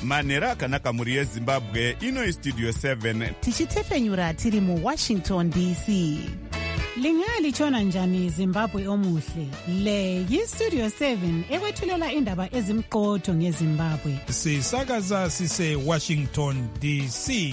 manhero akanaka mhuri yezimbabwe. Ino Studio 7 tichitefenyura tiri muWashington DC. Lingalitshona njani Zimbabwe omuhle? Le yiStudio 7 ekwethulela indaba ezimqotho ngeZimbabwe. Sisakaza sise Washington DC.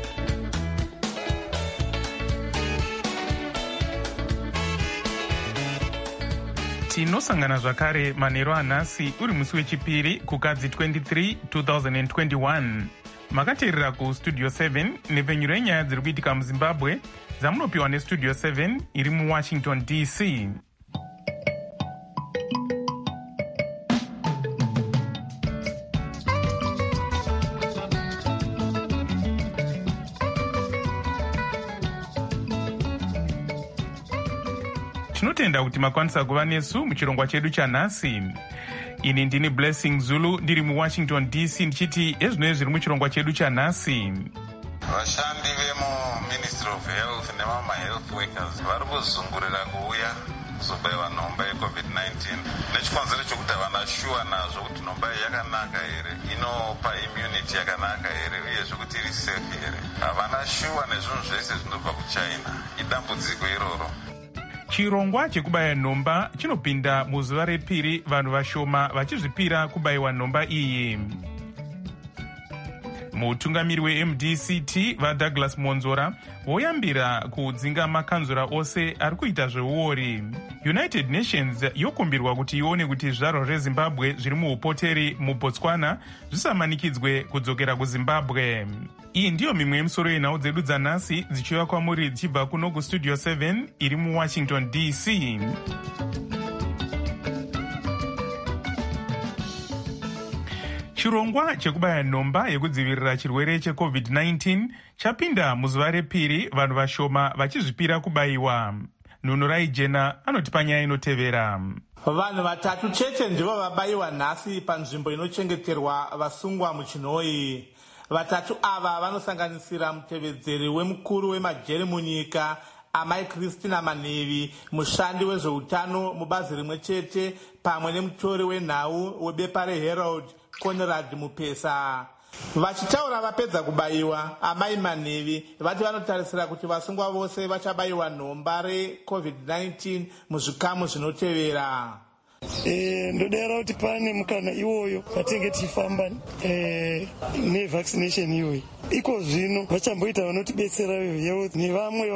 Tinosangana zvakare manhero anhasi uri musi wechipiri kukadzi 23 2021. Makateerera kuStudio 7 nepfenyuro yenyaya dziri kuitika muZimbabwe dzamunopiwa neStudio 7 iri muWashington DC. Tinotenda kuti makwanisa kuva nesu muchirongwa chedu chanhasi. Ini ndini Blessing Zulu ndiri muWashington DC ndichiti ezvino zviri muchirongwa chedu chanhasi. Vashandi vemuMinistry of Health nemama health workers vari kuzungurira kuuya kuzobayiwa nhomba yeCovid-19 nechikonzero chokuti havana shuwa nazvo kuti nhomba iyi yakanaka here, inopa immunity yakanaka here, uyezve kuti iri safe here. Havana shuwa nezvinhu zvese zvinobva kuChina. Idambudziko iroro. Chirongwa chekubaya nhomba chinopinda muzuva repiri vanhu vashoma vachizvipira kubayiwa nhomba iyi. Mutungamiri weMDCT vaDouglas Monzora voyambira kudzinga makanzura ose ari kuita zveuori. United Nations yokumbirwa kuti ione kuti zvizvarwa zveZimbabwe zviri muupoteri muBotswana zvisamanikidzwe kudzokera kuZimbabwe. Iyi ndiyo mimwe yemisoro yenhau dzedu dzanhasi dzichiuya kwamuri dzichibva kuno kuStudio 7 iri muWashington DC. Chirongwa chekubaya nhomba yekudzivirira chirwere cheCovid-19 chapinda muzuva repiri vanhu vashoma vachizvipira kubayiwa. Nunurai Jena anotipa nyaya inotevera. Vanhu vatatu chete ndivo vabayiwa nhasi panzvimbo inochengeterwa vasungwa muChinhoyi. Vatatu ava vanosanganisira mutevedzeri wemukuru wemajeri munyika Amai Christina Manevi, mushandi wezveutano mubazi rimwe chete, pamwe nemutori wenhau webepa reHerald Conrad Mupesa. Vachitaura vapedza kubayiwa, Amai Manevi vati vanotarisira kuti vasungwa vose vachabayiwa nhomba reCovid-19 muzvikamu zvinotevera. Ndodera kuti pane mukana iwoyo patenge tichifamba nevaccination iyoyi. Iko zvino vachamboita vanotibetsera health nevamwe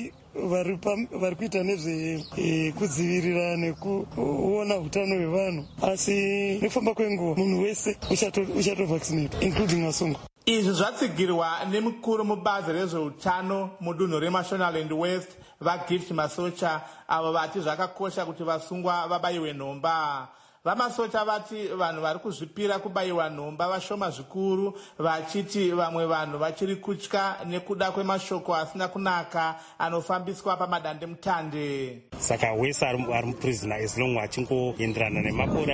vari kuita nezvekudzivirira nekuona utano hwevanhu, asi nekufamba kwenguva munhu wese uchatovaccinate including vasungwa. Izvi zvatsigirwa nemukuru mubazi rezveutano mudunhu reMashonaland West vaGift Masocha, avo vati zvakakosha kuti vasungwa vabayiwe nhomba. VaMasocha vati vanhu vari kuzvipira kubayiwa nhomba vashoma zvikuru, vachiti vamwe vanhu vachiri kutya nekuda kwemashoko asina kunaka anofambiswa pamadandemutande. Saka wese ari muprisona as long achingoenderana nemakore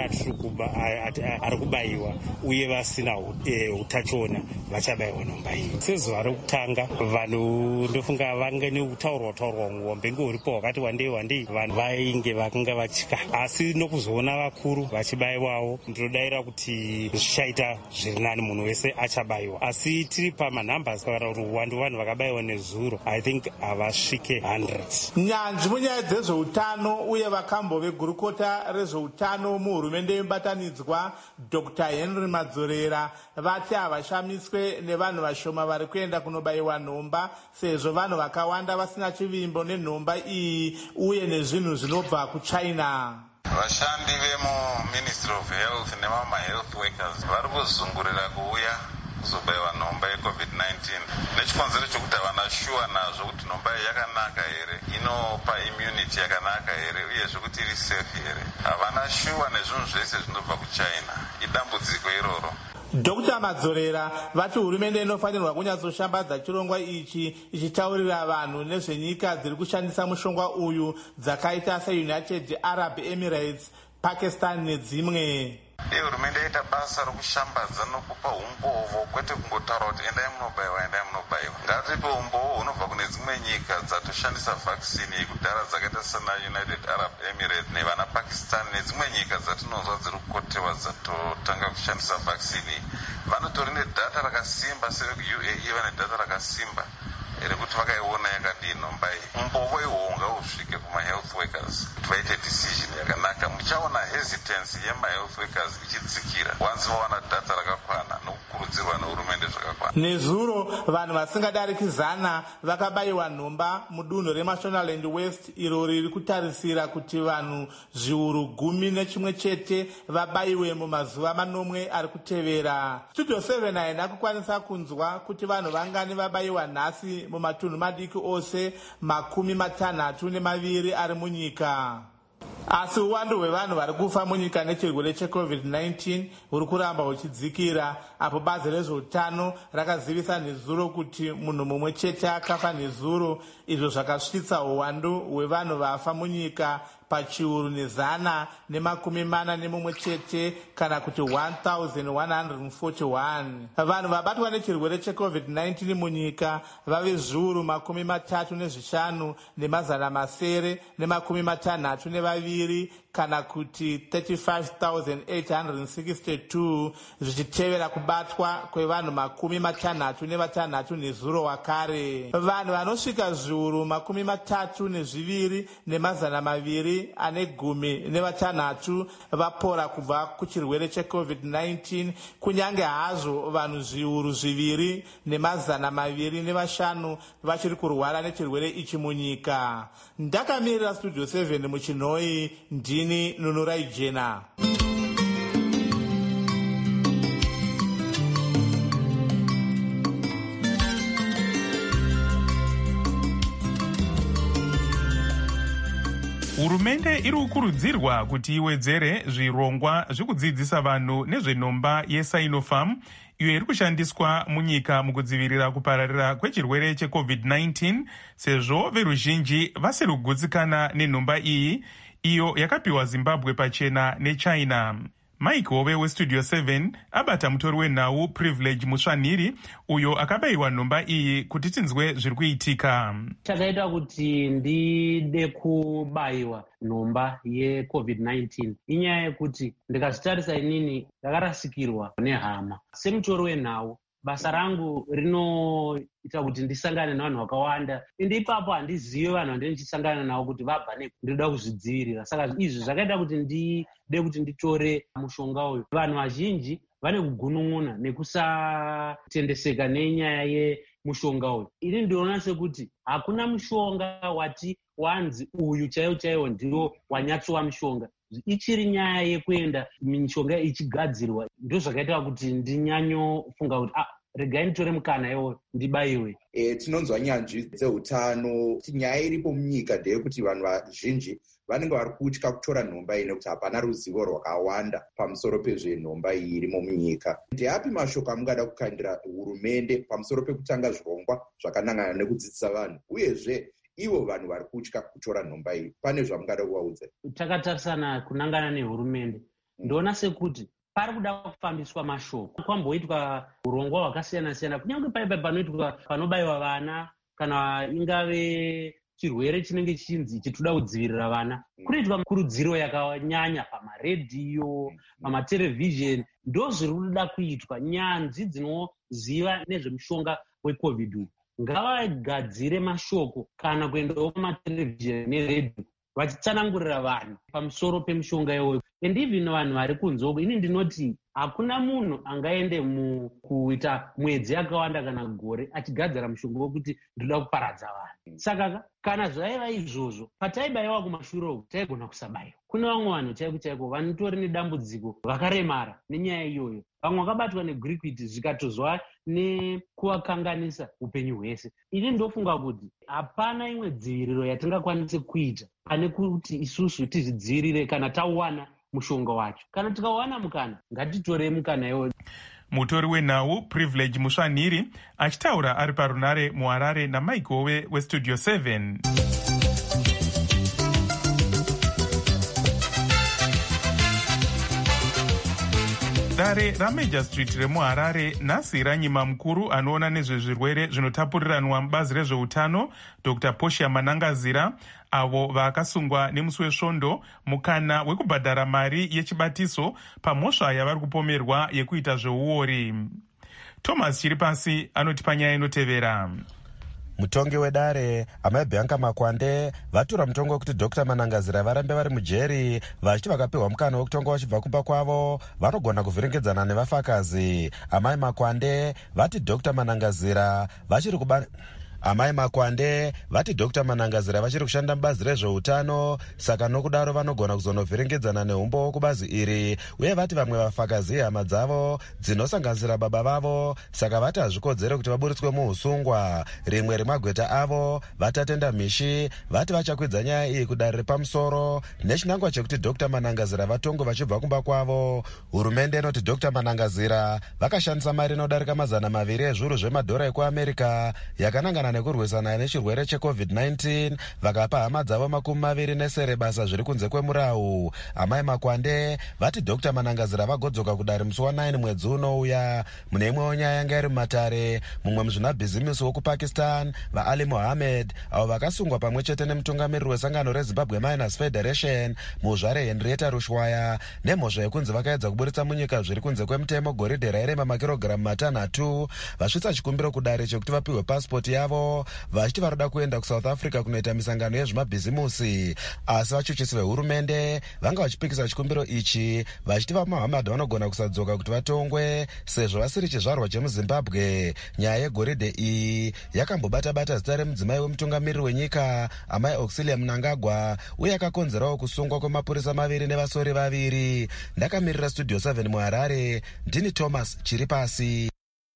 ari kubayiwa uye vasina utachiona vachabayiwa nhomba iyi. Sezuva rekutanga vanhu ndofunga vange nekutaurwa ngombe ngoripo wakati wandei vanhu vainge vakanga vachika, asi nokuzoona vakuru vachibayiwawo ndinodaira kuti zvichaita zviri nani, munhu wese achabayiwa. Asi tiri pamanhambers kana kuti uwandu vanhu vakabayiwa nezuro I think havasvike 100. Nyanzvi munyaya dzezveutano uye vakambo vegurukota rezveutano muhurumende yemubatanidzwa Dr. Henry Madzorera vati havashamiswe nevanhu vashoma vari kuenda kunobayiwa nhomba, sezvo vanhu vakawanda vasina chivimbo nenhomba iyi uye nezvinhu zvinobva kuChina. Vashandi vemuMinistry of Health nemama health workers vari kuzungurira kuuya kuzobayiwa nhomba yeCovid-19 nechikonzero chokuti havana shuwa nazvo kuti nhomba iyi yakanaka here, inopa immunity yakanaka here, uyezve kuti iri safe here. Havana shuwa nezvinhu zvese zvinobva kuChina. Idambudziko iroro. Dr. Madzorera vati hurumende inofanirwa kunyatsoshambadza chirongwa ichi ichitaurira vanhu nezvenyika dziri kushandisa mushonga uyu dzakaita seUnited Arab Emirates, Pakistan nedzimwe. hurumende yaita basa rokushambadza nokupa umboo kwete kungotaura kuti endai munobayiwa. Ngatipe umboo hunobva kune dzimwe nyika dzatoshandisa vhakisini yekudhara dzakaita sana United Arab Emirates nevana Pakistan nedzimwe nyika dzatinonzwa dziri kukotewa dzatotanga kushandisa vhakisini. Vanotori nedhata rakasimba, seveku-UAE vane dhata rakasimba rekuti vakaiona yakadii nhomba iyi. Umboo ihwohwo ngahusvike kuma-health workers kuti vaite decision yakanaka. Muchaona hesitance yema-health workers ichidzikira once vawana dhata rakakwana nokukurudzirwa nehurumende zvakakwana. Nezuro vanhu vasingadariki 100 vakabayiwa nhomba mudunhu reMashonaland West iro riri kutarisira kuti vanhu zviuru 11 vabayiwe mumazuva manomwe ari kutevera. Studio 7 haina kukwanisa kunzwa kuti vanhu vangani vabayiwa nhasi mumatunhu madiki ose 62 ari munyika. Asi uwandu hwevanhu vari kufa munyika nechirwere cheCovid-19 huri kuramba huchidzikira, apo bazi rezveutano rakazivisa nezuro kuti munhu mumwe chete akafa nezuro, izvo zvakasvitsa uwandu hwevanhu vafa munyika pachiuru 141 chete, kana kuti 1141. Vanhu vabatwa nechirwere cheCovid-19 munyika vave zviuru 35 962, kana kuti 35,862, zvichitevera kubatwa kwevanhu 66 nezuro wakare. Vanhu vanosvika zviuru 32 216 vapora kubva kuchirwere cheCovid-19, kunyange hazvo vanhu zviuru 2,205 vachiri kurwara nechirwere ichi munyika. Ndakamirira Studio 7 muchinhoi, ndini Nunurai Jena. Hurumende iri kukurudzirwa kuti iwedzere zvirongwa zvekudzidzisa vanhu nezvenhomba yeSinopharm iyo iri kushandiswa munyika mukudzivirira kupararira kwechirwere cheCovid-19, sezvo veruzhinji vasiri kugutsikana nenhomba iyi, iyo yakapiwa Zimbabwe pachena neChina. Mike Hove weStudio 7 abata mutori wenhau Privilege Musvanhiri, uyo akabayiwa nhomba iyi, kuti tinzwe zviri kuitika. Chakaita kuti ndide kubayiwa nhomba yeCovid-19 inyaya yekuti ndikazvitarisa inini ndakarasikirwa nehama. Semutori wenhau, basa rangu rinoita kuti ndisangane navanhu vakawanda, ende ipapo handizivi vanhu vandinenge ndichisangana navo kuti vabva ndoda kuzvidzivirira. Saka izvi zvakaita kuti ndide kuti nditore mushonga uyu. Vanhu vazhinji vane kugunun'una nekusatendeseka nenyaya yemushonga uyu. Ini ndinoona sekuti hakuna mushonga wati wanzi uyu chaiwo ndiwo wanyatsova mushonga. Ichiri nyaya yekuenda mishonga ichigadzirwa, ndo zvakaita kuti ndinyanyofunga kuti regai nditore mukana iwo ndibayiwe. Tinonzwa nyanzvi dzeutano, nyaya iripo munyika ndeyekuti vanhu vazhinji vanenge vari kutya kutora nhomba iyi nekuti hapana ruzivo rwakawanda pamusoro pezvenhomba iyi irimo munyika. Ndeapi mashoko amungada kukandira hurumende pamusoro pekutanga zvirongwa zvakanangana nekudzidzisa vanhu, uyezve ivo vanhu vari kutya kutora nhomba iyi, pane zvamungada kuvaudza? Takatarisana kunangana nehurumende, ndoona sekuti pari kuda kufambiswa mashoko. Kwamboitwa urongwa hwakasiyana-siyana, kunyange paipa panoitwa panobayiwa vana, kana ingave chirwere chinenge chinzi chitoda kudzivirira vana, kunoitwa kurudziro yakanyanya pamaredhiyo, pamaterevhizheni. Ndo zviri kuda kuitwa. Nyanzvi dzinoziva nezvemushonga weCovid uyu ngavagadzire mashoko kana kuendawo pamaterevhizheni neredhiyo vachitsanangurira vanhu pamusoro pemushonga iwoyo. Endivhino vanhu vari kunze uko, ini ndinoti hakuna munhu angaende mukuita mwedzi yakawanda kana gore achigadzira mushonga wekuti ndoda kuparadza vanhu. Saka kana zvaiva izvozvo, pataibayiwa kumashure uku taigona kusabayiwa. Kune vamwe vanhu chaiko vanotori nedambudziko vakaremara nenyaya iyoyo. Vamwe vakabatwa negrikwiti zvikatozwa nekuvakanganisa upenyu hwese. Ini ndofunga kuti hapana imwe dziviriro yatingakwanise kuita pane kuti isusu tizvidzivirire kana tauwana mushonga wacho. Kana tikawana mukana, ngatitore mukana iwoyo. Mutori wenhau Privilege Musvanhiri achitaura ari parunare muHarare naMike Hove weStudio 7. mudare ramajor street remuharare nhasi ranyima mukuru anoona nezvezvirwere zvinotapuriranwa mubazi rezveutano dr Portia Manangazira avo vakasungwa nemusi wesvondo mukana wekubhadhara mari yechibatiso pamhosva yavari kupomerwa yekuita zveuori. Thomas Chiripasi anoti panyaya inotevera. Mutongi wedare amai Bianca Makwande vatura mutongo wekuti Dr Manangazira varambe vari mujeri vachiti vakapiwa mukana wekutonga vachibva kumba kwavo vanogona kuvhiringedzana nevafakazi. Amai Makwande vati Dr Manangazira vachiri kubana Amai Makwande vati Dr Manangazira vachiri kushanda mubazi rezveutano, saka nokudaro vanogona kuzonovhiringedzana neumbo kubazi iri, uye vati vamwe vafakazi hama dzavo dzinosanganisira baba vavo, saka vati hazvikodzere kuti vaburitswe muusungwa. Rimwe remagweta avo vatatenda Mishi vati vachakwidza nyaya iyi kudare repamusoro nechinangwa chekuti Dr Manangazira vatongwe vachibva kumba kwavo. Hurumende inoti Dr Manangazira vakashandisa mari inodarika $200 ezviuru zvemadhora ekuAmerika yakanangana nekurwisana nechirwere cheCovid-19 vakapa hama dzavo 20 basa zviri kunze kwemurau. Amai Makwande vati Dr Manangazira vagodzoka kudare musi wa9 mwedzi unouya. Mune imwewo nyaya yanga iri mumatare, mumwe muzvinabhizimisi wokupakistan vaAli Mohammed avo vakasungwa pamwe chete nemutungamiriri wesangano reZimbabwe Miners Federation muzvare Henrietta Rushwaya nemhosva yekunzi vakaedza kuburitsa munyika zviri kunze kwemutemo goridhe rairema makirogiramu 500 vasvitsa chikumbiro kudare chekuti vapiwe pasipoti yavo vachiti varoda kuenda kuSouth Africa kunoita misangano yezvimabhizimusi. Asi vachuchisi vehurumende vanga vachipikisa chikumbiro ichi vachiti vaMohammed vanogona kusadzoka kuti vatongwe sezvo vasiri chizvarwa chemuZimbabwe. Nyaya yegoridhe iyi yakambobata-bata zita remudzimai wemutungamiriri wenyika amai Auxilia Mnangagwa uye akakonzerawo kusungwa kwemapurisa 2 nevasori 2. Ndakamirira Studio 7 muHarare, ndini Thomas Chiripasi.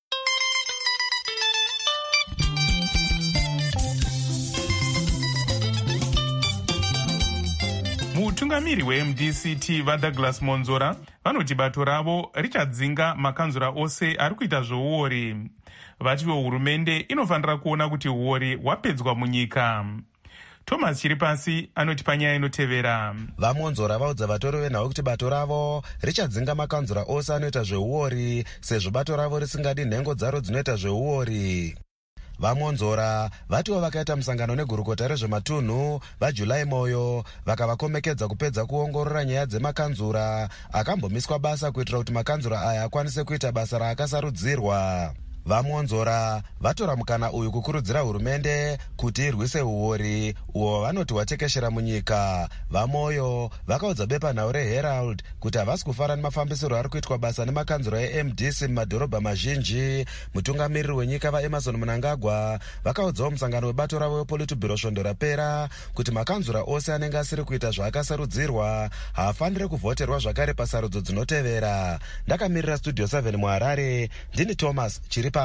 Mutungamiri weMDCT vaDouglas Monzora vanoti bato ravo richadzinga makanzura ose ari kuita zveuori. Vatiwo hurumende inofanira kuona kuti uori hwapedzwa munyika. Thomas Chiripasi anoti panyaya inotevera. VaMonzora vaudza vatori venhau kuti bato ravo richadzinga makanzura ose anoita zveuori sezvo bato ravo risingadi nhengo dzaro dzinoita zveuori. VaMonzora vatiwo vakaita musangano negurukota rezvematunhu vaJulai Moyo vakavakomekedza kupedza kuongorora nyaya dzemakanzura akambomiswa basa kuitira kuti makanzura aya akwanise kuita basa raakasarudzirwa. VaMonzora vatora mukana uyu kukurudzira hurumende kuti irwise uori uwo vanoti watekeshera munyika. VaMoyo vakaudza bepanhau reHerald kuti havasi kufara nemafambisiro ari kuitwa basa nemakanzura eMDC mumadhorobha mazhinji. Mutungamiriri wenyika vaEmerson Mnangagwa vakaudzawo musangano webato ravo wePolitburo svondo rapera kuti makanzura ose anenge asiri kuita zvaakasarudzirwa haafaniri kuvhoterwa zvakare pasarudzo dzinotevera. Ndakamirira Studio 7 muHarare, ndini Thomas Chiripasi.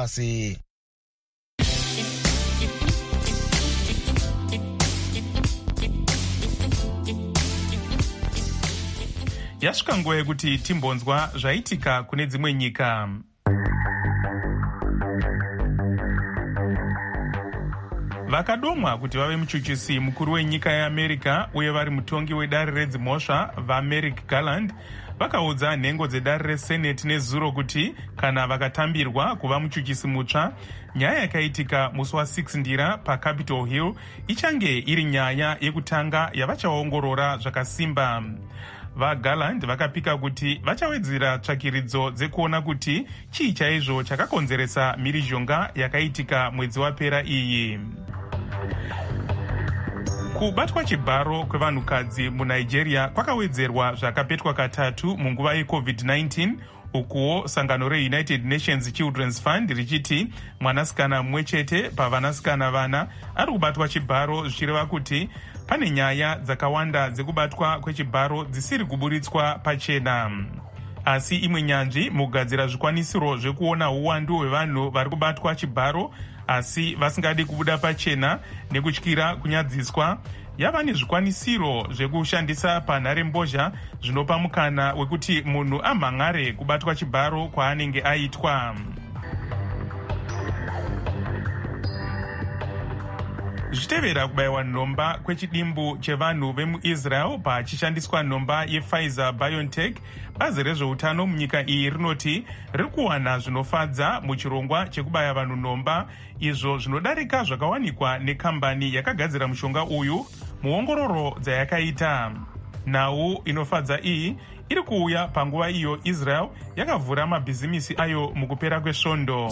Yasvika nguva yekuti timbonzwa zvaitika kune dzimwe nyika. Vakadomwa kuti vave muchuchisi mukuru wenyika yeAmerica uye vari mutongi wedare redzimhosva vaMerrick Garland vakaudza nhengo dzedare reSenate nezuro kuti kana vakatambirwa kuva muchuchisi mutsva, nyaya yakaitika musi wa6 Ndira paCapitol Hill ichange iri nyaya yekutanga yavachaongorora zvakasimba. VaGarland vakapika kuti vachawedzera tsvakiridzo dzekuona kuti chii chaizvo chakakonzeresa mhirizhonga yakaitika mwedzi wapera iyi. Kubatwa chibharo kwevanhukadzi muNigeria kwakawedzerwa zvakapetwa katatu munguva yeCovid-19, ukuwo sangano reUnited Nations Children's Fund richiti mwanasikana mumwe chete pavanasikana vana ari kubatwa chibharo, zvichireva kuti pane nyaya dzakawanda dzekubatwa kwechibharo dzisiri kuburitswa pachena. Asi imwe nyanzvi mugadzira zvikwanisiro zvekuona uwandu hwevanhu vari kubatwa chibharo asi vasingadi kubuda pachena nekutyira kunyadziswa yava nezvikwanisiro zvekushandisa panharembozha zvinopa mukana wekuti munhu amhan'are kubatwa chibharo kwaanenge aitwa. zvichitevera kubayiwa nhomba kwechidimbu chevanhu vemuisrael pachishandiswa nhomba yePfizer BioNTech, bazi rezveutano munyika iyi rinoti riri kuwana zvinofadza muchirongwa chekubaya vanhu nhomba, izvo zvinodarika zvakawanikwa nekambani yakagadzira mushonga uyu muongororo dzayakaita. Nhau inofadza iyi iri kuuya panguva iyo Israel yakavhura mabhizimisi ayo mukupera kwesvondo.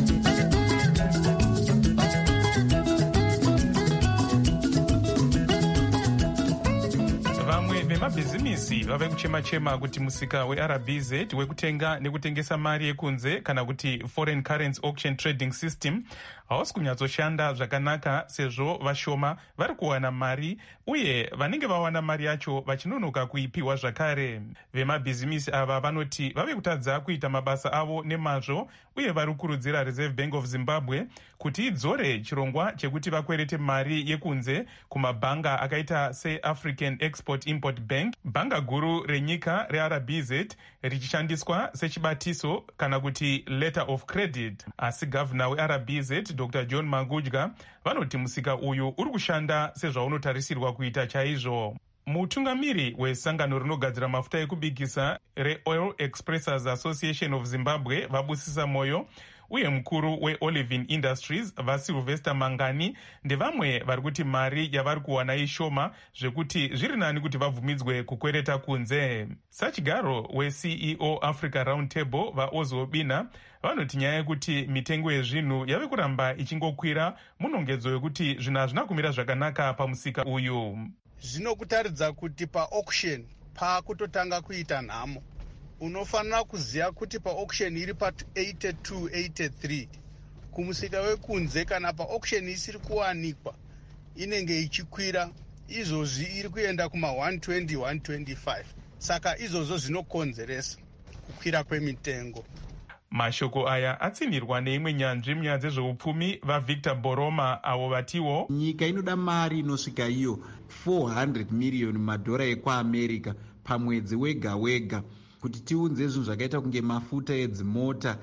Vemabhizimisi vave kuchema-chema kuti musika weRBZ wekutenga nekutengesa mari yekunze kana kuti Foreign Currency Auction Trading System hausi kunyatsoshanda zvakanaka, sezvo vashoma vari kuwana mari uye vanenge vawana mari yacho vachinonoka kuipiwa zvakare. Vemabhizimisi ava vanoti vave kutadza kuita mabasa avo nemazvo uye vari kukurudzira Reserve Bank of Zimbabwe kuti idzore chirongwa chekuti vakwerete mari yekunze kumabhanga akaita seAfrican Export Import Bank, bhanga guru renyika reRBZ, richishandiswa sechibatiso kana kuti letter of credit. Asi gavhuna weRBZ Dr. John Magudya vanoti musika uyu uri kushanda sezvaunotarisirwa kuita chaizvo. Mutungamiri wesangano rinogadzira mafuta ekubikisa reOil Expressors Association of Zimbabwe Vabusisa Moyo uye mukuru weOlivin Industries vaSylvester Mangani ndevamwe vari kuti mari yavari kuwana ishoma zvekuti zviri nani kuti vabvumidzwe kukwereta kunze. Sachigaro weCEO Africa Roundtable vaOzobina vanoti nyaya yekuti mitengo yezvinhu yave kuramba ichingokwira munongedzo yekuti zvinhu hazvina kumira zvakanaka pamusika uyu. Zvinokutaridza kuti paauction pakutotanga kuita nhamo. Unofanira kuziva kuti paauction iri pa82-83 kumusika wekunze kana paauction isiri kuwanikwa inenge ichikwira, izvozvi iri kuenda kuma 120-125. Saka izvozvo zvinokonzeresa kukwira kwemitengo. Mashoko aya atsinirwa neimwe nyanzvi munyaya dzezveupfumi vaVictor Boroma, avo vatiwo nyika inoda mari inosvika iyo 400 miriyoni madhora ekuAmerica pamwedzi wega wega kuti tiunze zvinhu zvakaita kunge mafuta edzimota,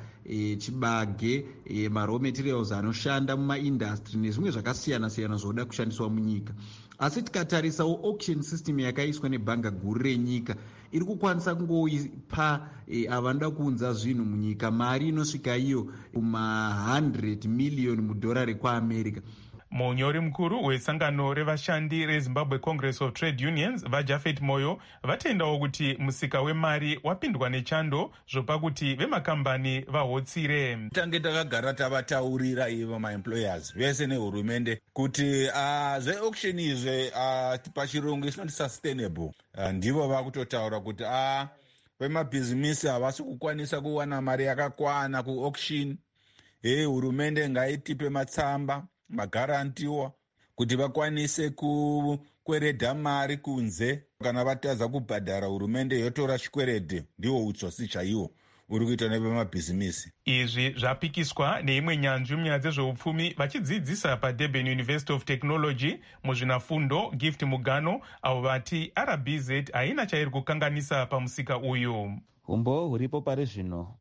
chibage, maraw materials anoshanda mumaindastry nezvimwe zvakasiyana-siyana zvoda kushandiswa munyika. Asi tikatarisawo auction system yakaiswa nebhanga guru renyika iri kukwanisa kungoipa avanoda kuunza zvinhu munyika mari inosvika iyo kuma 100 miliyoni mudhora rekuAmerica. Munyori mukuru wesangano revashandi reZimbabwe Congress of Trade Unions vaJafet Moyo vatendawo kuti musika wemari wapindwa nechando zvopa kuti vemakambani vahotsire. Tange takagara tavataurira ivo maemployers vese nehurumende kuti zveauction izve pachirungu is not sustainable. Ndivo vakutotaura kuti vemabhizimisi havasi kukwanisa kuwana mari yakakwana kuauction. Hurumende ngaitipe matsamba magarantiwa kuti vakwanise kukweredha mari kunze. Kana vatadza kubhadhara hurumende yotora chikwerede. Ndiwo utsotsi chaiwo uri kuitwa nevemabhizimisi. Izvi zvapikiswa neimwe nyanzvi munyaya dzezveupfumi vachidzidzisa paDurban University of Technology muzvinafundo Gift Mugano, avo vati RBZ haina chairi kukanganisa pamusika uyu. Umbo huripo pari zvino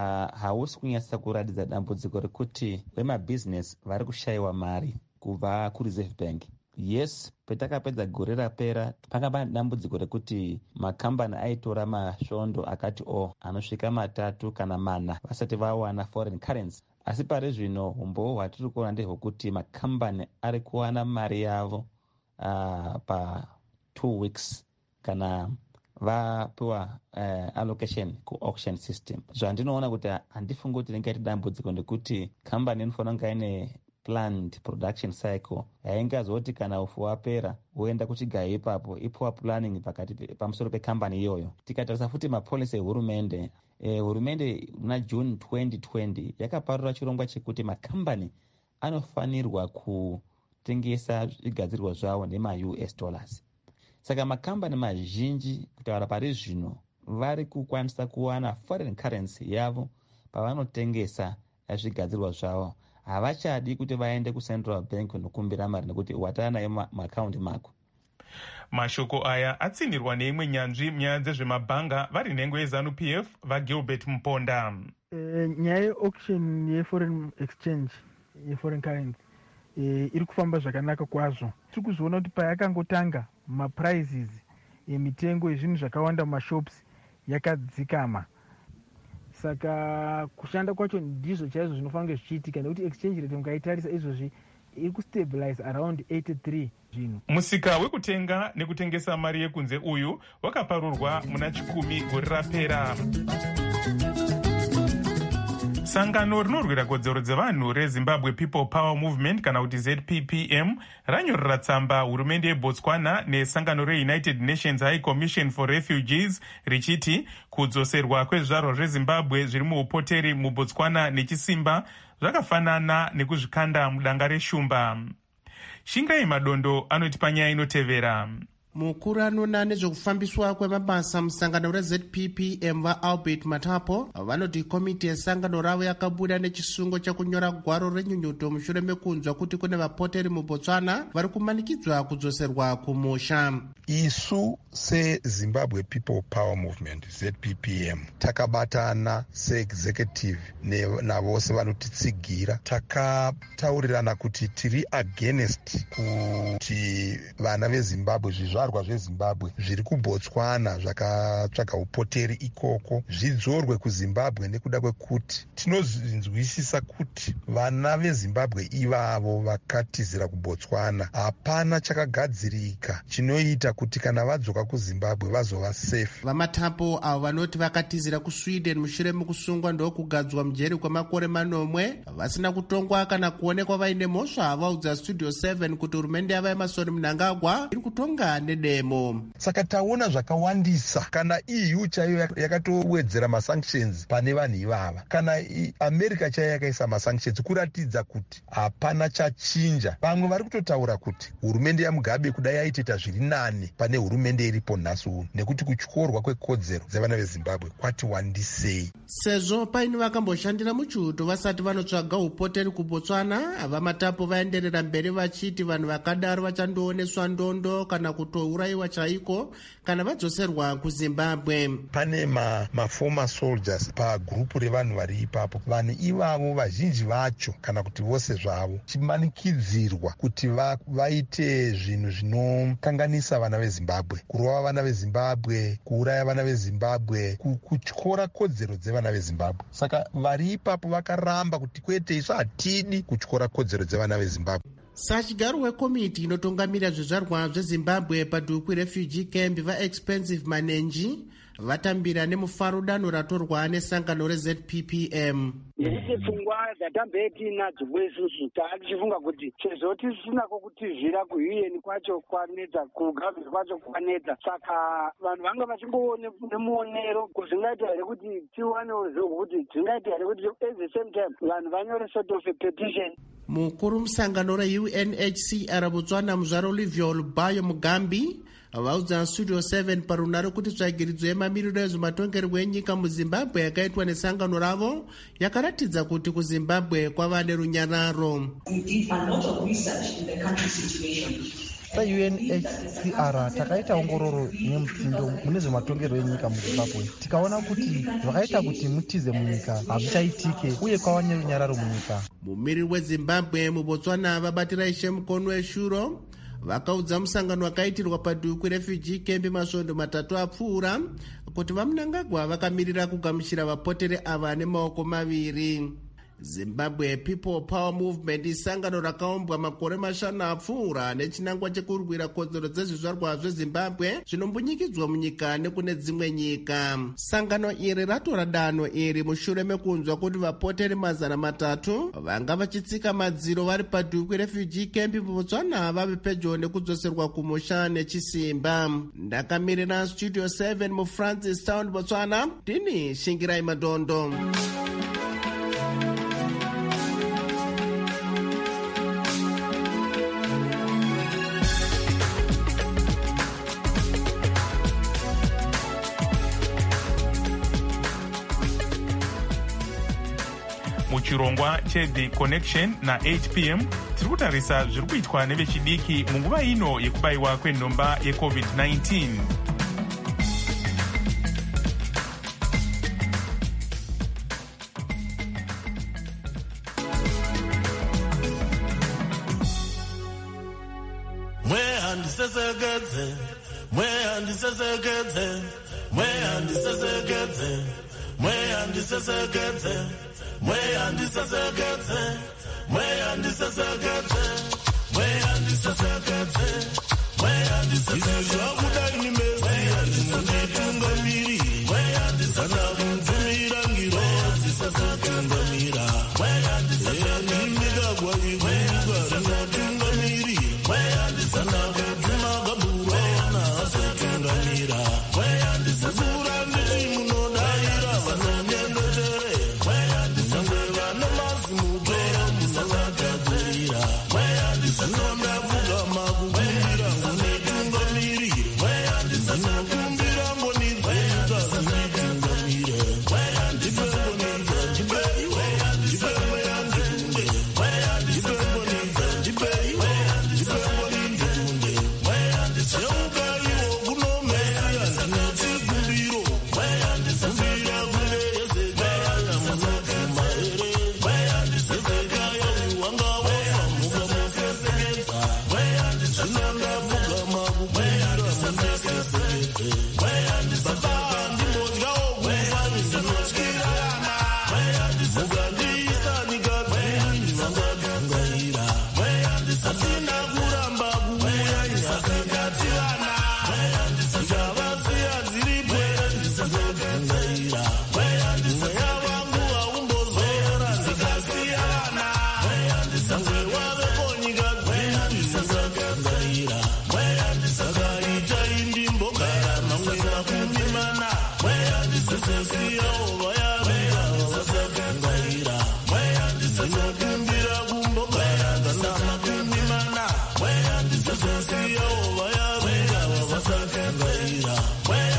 hausi kunyasa kuratidza dambudziko rekuti vemabhizinesi vari kushayiwa mari kubva kuReserve Bank. Yes, petakapedza gore rapera pakaba dambudziko rekuti makambani aitora masvondo akati anosvika 3 kana 4 vasati vawana foreign currency. Asi pari zvino umbo hwatiri kuona ndehwekuti makambani ari kuwana mari yavo pa 2 weeks kana vapiwa allocation kuauction system. Zvandinoona kuti handifungi kuti ringaita dambudziko ndekuti kambani inofanira kunge ine planned production cycle yaingazoti kana ufu wapera woenda kuchigayo ipapo ipuwa planning pamusoro pekambani iyoyo. Tikatarisa futi mapolisi ehurumende, hurumende muna June 2020 yakaparura chirongwa chekuti makambani anofanirwa kutengesa zvigadzirwa zvavo nema-US dollars. Saka makambani mazhinji kutaura pari zvino vari kukwanisa kuwana foreign currency yavo pavanotengesa zvigadzirwa zvavo. Havachadi kuti vaende kuCentral Bank nokumbira mari nekuti watana nayo maakaunti mako. Mashoko aya atsinirwa neimwe nyanzvi munyaya dzezvemabhanga vari nhengo yeZANU-PF vaGilbert Mponda. Nyaya yeauction yeforeign exchange yeforeign currency iri kufamba zvakanaka kwazvo. Tiri kuzoona kuti payakangotanga maprizes emitengo yezvinhu zvakawanda mumashops yakadzikama. Saka kushanda kwacho ndizvo chaizvo zvinofanira zvichiitika, nekuti exchange rate mukaitarisa izvozvi iri kustabilize around 83 zvinhu. Musika wekutenga nekutengesa mari yekunze uyu wakaparurwa muna 10 gore rapera. Sangano rinorwira kodzero dzevanhu reZimbabwe People Power Movement kana kuti ZPPM ranyorera tsamba hurumende yeBotswana nesangano reUnited Nations High Commission for Refugees richiti kudzoserwa kwezvizvarwa zveZimbabwe zviri muupoteri muBotswana nechisimba zvakafanana nekuzvikanda mudanga reshumba. Shingai Madondo anoti panyaya inotevera. Mukuru anoona nezvekufambiswa kwemabasa musangano reZPPM vaAlbert Matapo vanoti komiti yesangano ravo yakabuda nechisungo chekunyora gwaro renyunyuto mushure mekunzwa kuti kune vapoteri muBotswana vari kumanikidzwa kudzoserwa kumusha. Isu seZimbabwe People Power Movement ZPPM takabatana seexecutive navose vanotitsigira, takataurirana kuti tiri against kuti vana veZimbabwe zvizvarwa zveZimbabwe zviri kuBotswana zvakatsvaga upoteri ikoko zvidzorwe kuZimbabwe, nekuda kwekuti tinozvinzwisisa kuti vana veZimbabwe ivavo vakatizira kuBotswana hapana chakagadzirika chinoita kuti kana vadzoka kuZimbabwe vazova safe. Vamatapo avo vanoti vakatizira kuSweden mushure mekusungwa ndokugadzwa mujeri kwemakore 9 vasina kutongwa kana kuonekwa vaine mhosva, havaudza Studio 7 kuti hurumende yava Emmerson Mnangagwa iri kutonga nedemo. Saka taona zvakawandisa kana EU chaiyo yakatowedzera masanctions pane vanhu ivava, kana America chaiyo yakaisa masanctions kuratidza kuti hapana chachinja. Vamwe vari kutotaura kuti hurumende yaMugabe kudai yaitita zviri nani pane hurumende iripo nhasi uno, nekuti kutyorwa kwekodzero dzevana veZimbabwe kwati wandisei. Sezvo paini vakamboshandira muchiuto vasati vanotsvaga upoteri kuBotswana, vamatapo vaenderera mberi vachiti vanhu vakadaro vachandooneswa ndondo kana kutourayiwa chaiko kana vadzoserwa kuZimbabwe. Pane former soldiers pagrupu revanhu vari ipapo. Vanhu ivavo vazhinji vacho kana kuti vose zvavo chimanikidzirwa kuti vaite zvinhu zvinokanganisa vana veZimbabwe, kurova vana veZimbabwe, kuuraya vana veZimbabwe, kutyora kodzero dzevana veZimbabwe. Saka vari ipapo vakaramba kuti kwete, isu hatidi kutyora kodzero dzevana veZimbabwe. Sachigaro wekomiti inotungamira zvizvarwa zveZimbabwe padhuku refugee camp vaExpensive Manenji vatambira nemufaro danho ratorwa nesangano reZPPM. Nekuti pfungwa dzatambe nadzo isusu taatichifunga kuti sezvo tisinako kutizvira kuUN kwacho kwanetsa, kugavhiri kwacho kwanetsa, saka vanhu vanga vachingoone nemuonero kuzvingaita here kuti tiwanewo zvokuti zvingaita here kuti at the same time vanhu vanyore sort of a petition. Mukuru musangano reUNHCR Botswana muzvaro Olivia Olubayo Mugambi vaudza Studio 7 parunare kuti tsvagiridzo yemamiriro ezvematongerwo enyika muZimbabwe yakaitwa nesangano ravo yakaratidza kuti kuZimbabwe kwava nerunyararo. SaUNHCR takaita ongororo nemupfindo mune zvematongerwo enyika muZimbabwe, tikaona kuti zvakaita kuti mutize munyika hazvichaitike uye kwava nerunyararo munyika. Mumiriri weZimbabwe muBotswana vabatira Ishe Mukono weshuro vakaudza musangano wakaitirwa padhuku refugee camp masvondo 3 apfuura kuti vaMnangagwa vakamirira kugamuchira vapoteri ava nemaoko 2. Zimbabwe People Power Movement isangano rakaumbwa makore 5 apfuura nechinangwa chekurwira kodzero dzezvizvarwa zveZimbabwe zvinombunyikidzwa munyika nekune dzimwe nyika. Sangano iri ratora danho iri mushure mekunzwa kuti vapoteri 300 vanga vachitsika madziro vari padhuku refugee camp muBotswana vave pedyo nekudzoserwa kumusha nechisimba. Ndakamirira Studio 7 muFrancis Town, Botswana, ndini Shingirai Madondo. Muchirongwa cheThe Connection na8 p.m. tiri kutarisa zviri kuitwa nevechidiki munguva ino yekubayiwa kwenhomba yeCovid-19. ndisesekedze mweya ndisesekedze mweya ndisesekedze mweya ndisesekedze mweya ndisesekedze mweya ndisesekedze mweya ndisesekedze mweya ndisesekedze zvakudai nimesiya ndinotungamiri mweya ndisesekedze ngiro ndisesekedze mweya ndisesekedze ndimigagwa iguruga rinotungamiri mweya ndisesekedze magaburo nasetungamira mweya ndisesekedze nditi munodaira vanonyengetere mweya ndisesekedze vane mazimutoro musasatadzirira mweya ndisesekedze makukumbira ngonitungamiri mweya ndisesekedze ngonidzeka zinitungamire mweya ndisesekedze ndipei mweya ndisesekedze mweya ndisesekedze ndipei mweya ndisesekedze mweya ndisesekedze kunomesiya ndinechikumbiro mweya ndisesekedze kunge yezekaya munoguma ere mweya ndisesekedze wanga wofa mukamusesekedza mweya ndisesekedze makukumbira mundisesekedze mweya ndisesekedze ndimodyawo kufa ndinotyirana mweya ndisesekedze nikadzini vangatungaira mweya ndisesekedze kuramba kuuya ndisesekedze mweya ndisesekedze dziripo ndisesekedze mweya mweya wangu haumbozora ndikasiyana mweya ndisesekedze waveko nyika dzini ndisesekedze mweya ndisakaita indimbogara mamwe makumi mana mweya ndisesesiyawo vayavira vasakangaira mweya ndisinokumbira kumbogara kana makumi mana mweya ndisesesiyawo vayavira vasakangaira mweya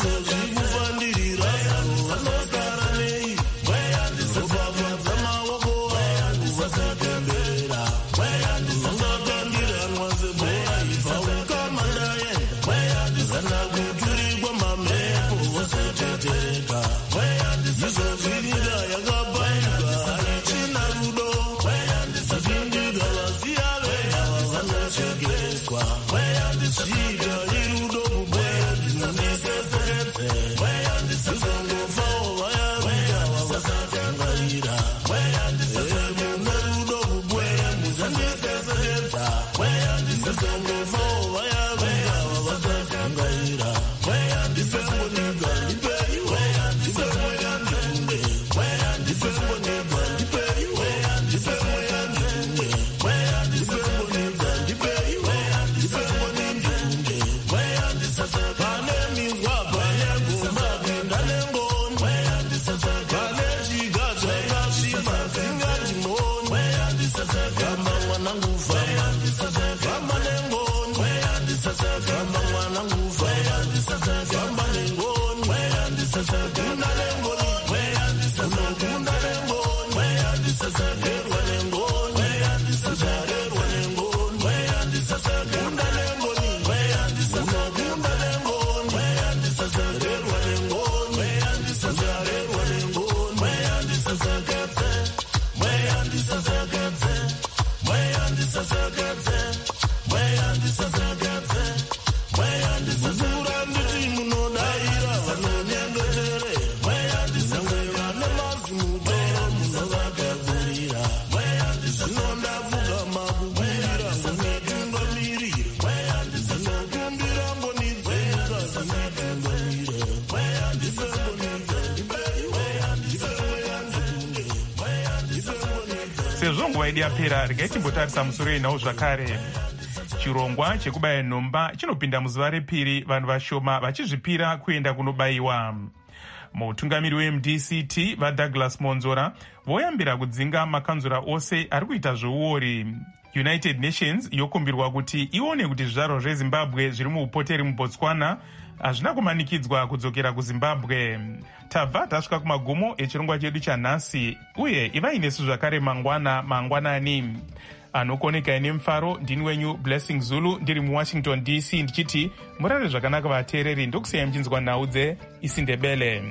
ndisizozvikufandirira savo vanosara nei mweya ndisopafadza maoko vangu vasapemberera mweya ndisongakandiranwa sebhora ipaukamandaenda mweya ndisana kuturikwa mamhepo vosotetereka mweya ndisizozvinira yakabanika haichina rudo mweya ndisazvindika vasiya vegava vanochegeswa mweya ndisvika irudo kubweya ndinonisesekedze mweya ndisizongofawo vayavika vavasakangaira mweya ndisezemune rudo kubweya muzandisesekedza mweya ndisizongofawo vayavika vavasakangaira mweya ndisezemoniga ndipei mweya ndisezemweya ndikunde mweya ndisezemoniga ndipei mweya ndisezemweya ndikunde mweya ndisezemoniga ndipei mweya ndisezemoniga ndikunde mweya ndisezemweya pane minzwa pane gomba pinda nengoni mweya ndisezemweya pane chiga chakasviba singati moni mweya ndisezemweya gamba mwanangu famba ndisezemweya gamba nengoni mweya ndisezemweya gamba mwanangu famba ndisezemweya gamba nengoni mweya ndisezemweya kunda nengoni mweya ndisezemweya kunda nengoni mweya ndisezemweya nengoni mweya ndisezemweya nengoni mweya ndisezemweya kunda nengoni mweya ndisezemweya kunda nengoni mweya ndisezemweya nengoni mweya ndisezemweya nengoni mweya ndisezemweya mweya ndisezemweya mweya ndisezemweya mweya ndisezemweya mweya ndisezura nditi munodaira vanonyengetere mweya ndisezemweya vane mazimutoro munovagadzirira mweya ndisezvinondavuga makukumbira ngonitungamirire mweya ndisezvinokumbira ngonidzeka zinitungamire mweya ndisezemoniga ndipei mweya ndisezemweya ndikunde mweya ndisezemoniga. Sezvo nguva yedu yapera, regai timbotarisa musoro inawo zvakare. Chirongwa chekubaya nhomba chinopinda muzuva repiri, vanhu vashoma vachizvipira kuenda kunobayiwa. Mutungamiri weMDCT vaDouglas Monzora voyambira kudzinga makanzura ose ari kuita zveuori. United Nations yokumbirwa kuti ione kuti zvizvarwa zveZimbabwe zviri muupoteri muBotswana hazvina kumanikidzwa kudzokera kuZimbabwe. Tabva tasvika kumagumo echirongwa chedu chanhasi, uye ivai nesu zvakare mangwanani. Anokoneka nemufaro ndini wenyu Blessing Zulu ndiri muWashington DC ndichiti murare zvakanaka vateereri, ndokusiyai muchinzwa nhau dzeIsindebele.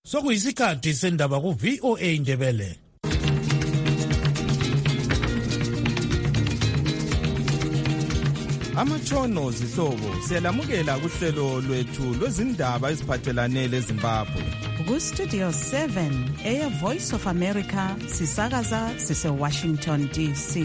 Sokuyisikhathi sendaba ku VOA Ndebele. Amatshono zihlobo siyalamukela kuhlelo lwethu lwezindaba eziphathelane leZimbabwe. Ku-Studio 7 Air Voice of America sisakaza sise-Washington DC.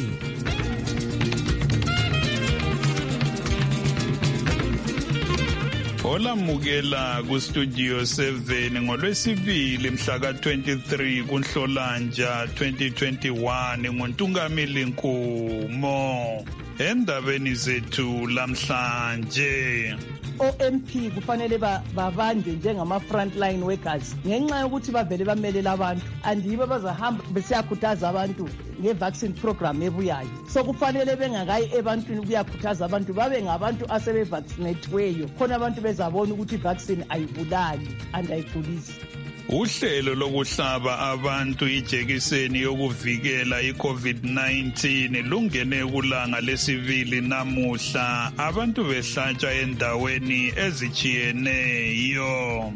Olamukela ku-Studio 7 ngolwesibili mhla ka-23 kuNhlolanja 2021 nguNtungameli Nkumo. Endabeni zethu lamhlanje, OMP kufanele babanjwe njengama frontline workers ngenxa yokuthi bavele bamelela abantu andibo bazahamba besiyakhuthaza abantu nge-vaccine program ebuyayo. So kufanele bengakayi ebantwini ukuyakhuthaza abantu babe ngabantu asebe-vaccinatweyo khona abantu bezabona ukuthi i-vaccine ayibulali and ayigulisi. Uhlelo lokuhlaba abantu ijekiseni yokuvikela i-COVID-19 lungene kulanga lesibili namuhla, abantu behlatshwa endaweni ezitshiyeneyo.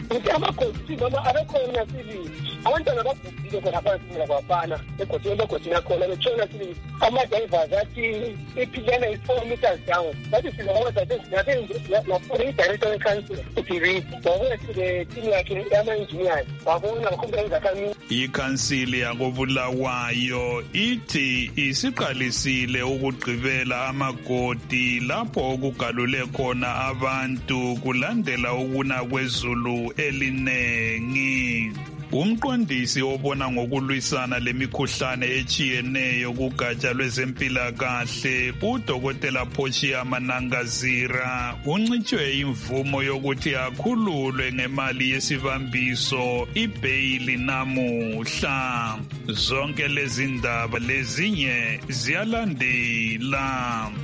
Abantwana bagugile khona phansi kwabafana egodini yakhona betshona sibili ama-drivers athi iphilana is 4 meters down. Bathi silowoza director we-council uDirisi wabuya sile-team yakhe yama-engineers wabona bakhumbula izakhamizi. Ikhansili yakoBulawayo ithi isiqalisile ukugqibela amagodi lapho okugalule khona abantu kulandela ukuna kwezulu elinengi. Umqondisi obona ngokulwisana lemikhuhlane echiyeneyo kugatsha lwezempilakahle uDokotela Portia Manangazira uncitshwe imvumo yokuthi akhululwe ngemali yesibambiso ibhayili namuhla. Zonke lezi ndaba lezinye ziyalandela.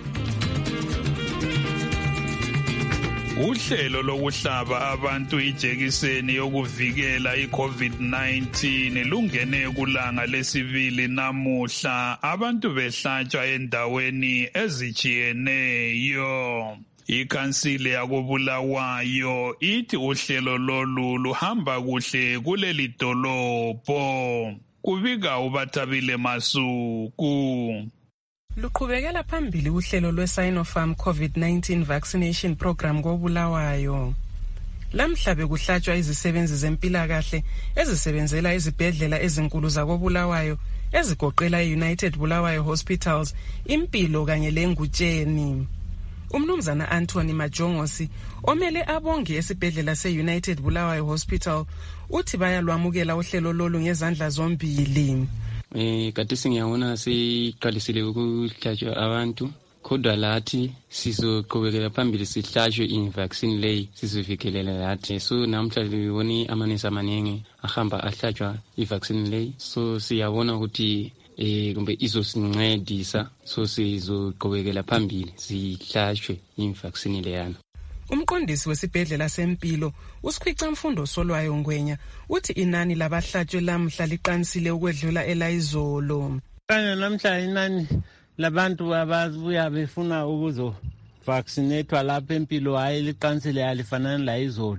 Uhlelo lokuhlaba abantu ijekiseni yokuvikela i-COVID-19 lungene kulanga lesibili namuhla, abantu behlatshwa endaweni ezitshiyeneyo. Ikhansili yakoBulawayo ithi uhlelo lolu luhamba kuhle kuleli dolobho. Kubika uBathabile Masuku. Luqhubekela phambili uhlelo lwe-Sinopharm COVID-19 vaccination program koBulawayo. Lamhla bekuhlatshwa izisebenzi zempilakahle ezisebenzela izibhedlela ezinkulu zakoBulawayo ezigoqela i-United Bulawayo Hospitals, Impilo kanye leNgutsheni. Umnumzana Anthony Majongosi omele abongi esibhedlela se-United Bulawayo Hospital uthi bayalwamukela uhlelo lolu ngezandla zombili. Kade singiyabona siqalisile ukuhlatshwa abantu kodwa lathi sizoqhubekela phambili sihlatshwe i-vaccine leyi sizivikelele lathi. So namhla liboni amanesi amaningi ahamba ahlatshwa i-vaccine leyi, so siyabona ukuthi kumbe izosincedisa, so sizoqhubekela phambili sihlatshwe i-vaccine leyana. Umqondisi wesibhedlela seMpilo uSikhwica Mfundo Solwayo Ngwenya uthi inani labahlatshwe lamhla liqanisile ukwedlula elayizolo. Kanye namhla inani labantu ababuya befuna ukuzo vaccinatwa lapha eMpilo hayi liqanisile alifanani layizolo.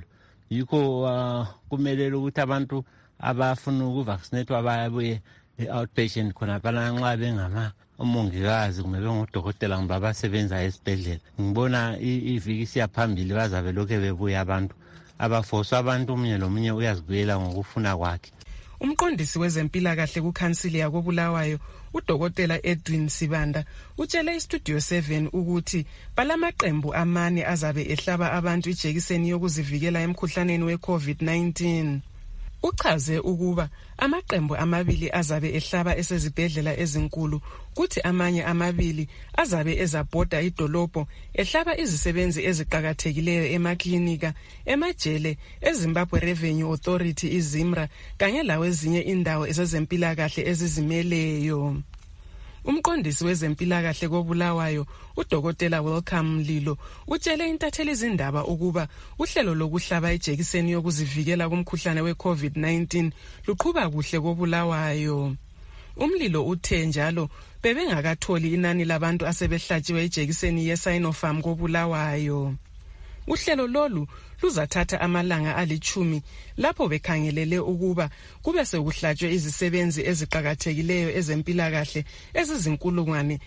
Yikho kumelele ukuthi abantu abafuna ukuvaccinatwa babuye outpatient khona phela nxa bengama umongikazi kumbe bengodokotela kumbe abasebenza esibhedlela. Ngibona iviki siyaphambili bazabe lokho bebuya abantu abafoswa abantu umunye lomunye uyazibuyela ngokufuna kwakhe. Umqondisi wezempilakahle kukhansili yakoBulawayo uDokotela Edwin Sibanda utshele iStudio 7 ukuthi balamaqembu amane azabe ehlaba abantu ijekiseni yokuzivikela emkhuhlaneni we-COVID-19. Uchaze ukuba amaqembu amabili azabe ehlaba esezibhedlela ezinkulu kuthi amanye amabili azabe ezabhoda idolobho ehlaba izisebenzi eziqhakathekileyo emaklinika, emajele, eZimbabwe Revenue Authority iZimra kanye lawezinye indawo ezempilakahle ezizimeleyo. Umqondisi wezempilakahle koBulawayo uDokotela Welcome Mlilo utshele intatheli izindaba ukuba uhlelo lokuhlaba ijekiseni yokuzivikela kumkhuhlane we-COVID-19 luqhuba kuhle koBulawayo. Umlilo uthe njalo bebengakatholi inani labantu asebehlatshiwe ijekiseni ye-Sinopharm koBulawayo. Uhlelo lolu luzathatha amalanga ali10 lapho bekhangelele ukuba kube sekuhlatshwe izisebenzi eziqhakathekileyo ezempilakahle ezizinkulungwane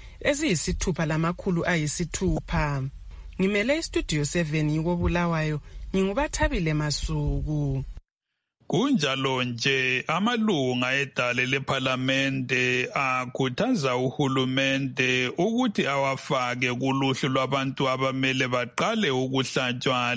eziyisithupha. Ngimele istudio 7 yikobulawayo, ngingubathabile Masuku. Kunjalo nje amalunga edale lephalamende akhuthaza uhulumende ukuthi awafake kuluhlu lwabantu abamele baqale ukuhlatshwa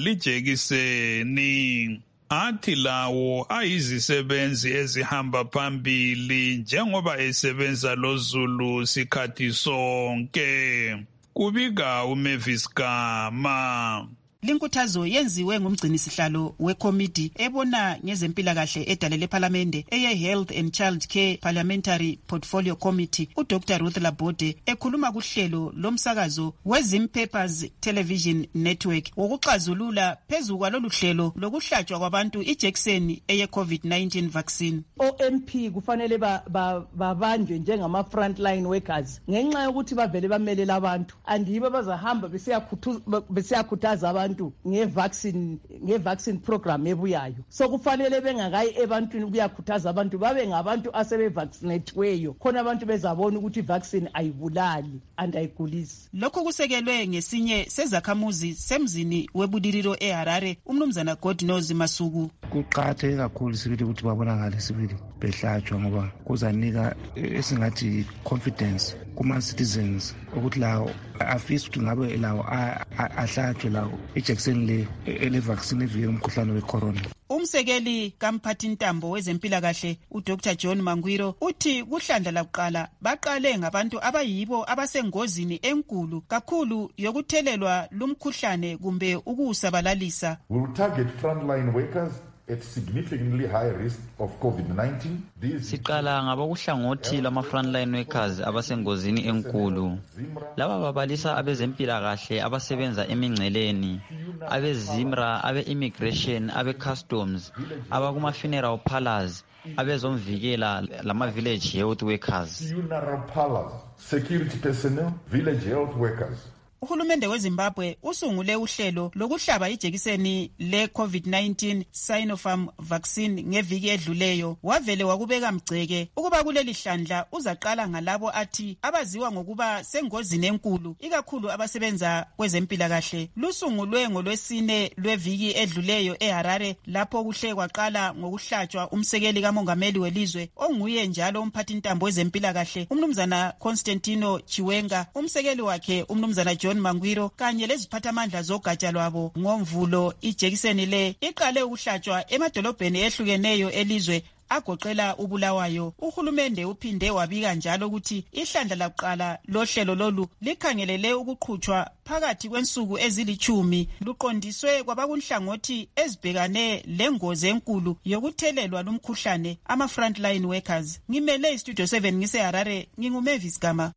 lijekiseni. Athi lawo ayizisebenzi ezihamba phambili njengoba esebenza loZulu sikhathi sonke. Kubika uMavis Gama. Linkuthazo yenziwe ngumgcinisihlalo wekomiti ebona ngezempilakahle edale lephalamende eye-Health and Child Care Parliamentary Portfolio Committee, uDr Ruth Labode, ekhuluma kuhlelo lomsakazo weZim Papers Television Network wokuxazulula phezu kwalolu hlelo lokuhlatshwa kwabantu ijekiseni eye-COVID-19 vaccine. OMP kufanele babanjwe njengama frontline workers ngenxa yokuthi bavele bamelela abantu andibo bazahamba besiyakhuthaza abantu ngevaccine program ebuyayo. So kufanele bengakayi ebantwini kuyakhuthaza abantu babe ngabantu asebevaccinatweyo khona abantu bezabona ukuthi vaccine ayibulali and ayigulisi. Lokho kusekelwe ngesinye sezakhamuzi semzini webudiriro eHarare, umnumzana Godnozi Masuku. Kuqakatheke kakhulu sibili ukuthi babonakale sibili behlatshwa ngoba kuzanika esingathi confidence kuma-citizens ukuthi lawo afisa ukuthi ngabe lawo ahlatshwe lawo ijekiseni le vaccine evikela umkhuhlane we-corona. Umsekeli kamphathintambo wezempilakahle uDr John Mangwiro uthi kuhlandla lakuqala baqale ngabantu abayibo abasengozini enkulu kakhulu yokuthelelwa lumkhuhlane kumbe ukusabalalisa. We will target frontline workers at significantly high risk of COVID-19. Siqala ngabokuhlangothi lama-frontline workers abasengozini enkulu. Laba babalisa abezempilakahle abasebenza emingceleni, abe-Zimra, abe-immigration, abe-customs, abakuma-funeral parlors, abezomvikela lama-village health workers. Funeral parlors, security personnel, village health workers. Uhulumende weZimbabwe usungule uhlelo lokuhlaba ijekiseni le-COVID-19 Sinopharm vaccine ngeviki edluleyo. Wavele wakubeka mgceke ukuba kuleli hlandla uzaqala ngalabo athi abaziwa ngokuba sengozini enkulu, ikakhulu abasebenza kwezempilakahle. Lusungulwe ngolwesine lweviki edluleyo eHarare lapho kuhle kwaqala ngokuhlatshwa umsekeli kamongameli welizwe onguye njalo umphathintambo wezempilakahle umnumzana Constantino Chiwenga, umsekeli wakhe umnumzana John Mangwiro kanye leziphathamandla zogatsha lwabo. Ngomvulo ijekiseni le iqale ukuhlatshwa emadolobheni ehlukeneyo elizwe agoqela uBulawayo. Uhulumende uphinde wabika njalo ukuthi ihlandla lakuqala lohlelo lolu likhangelele ukuqhutshwa phakathi kwensuku ezili10 luqondiswe kwabakunhlangothi ezibhekane lengozi enkulu yokuthelelwa lumkhuhlane ama-frontline workers. Ngimele istudio 7 ngiseHarare, nginguMavis Gama.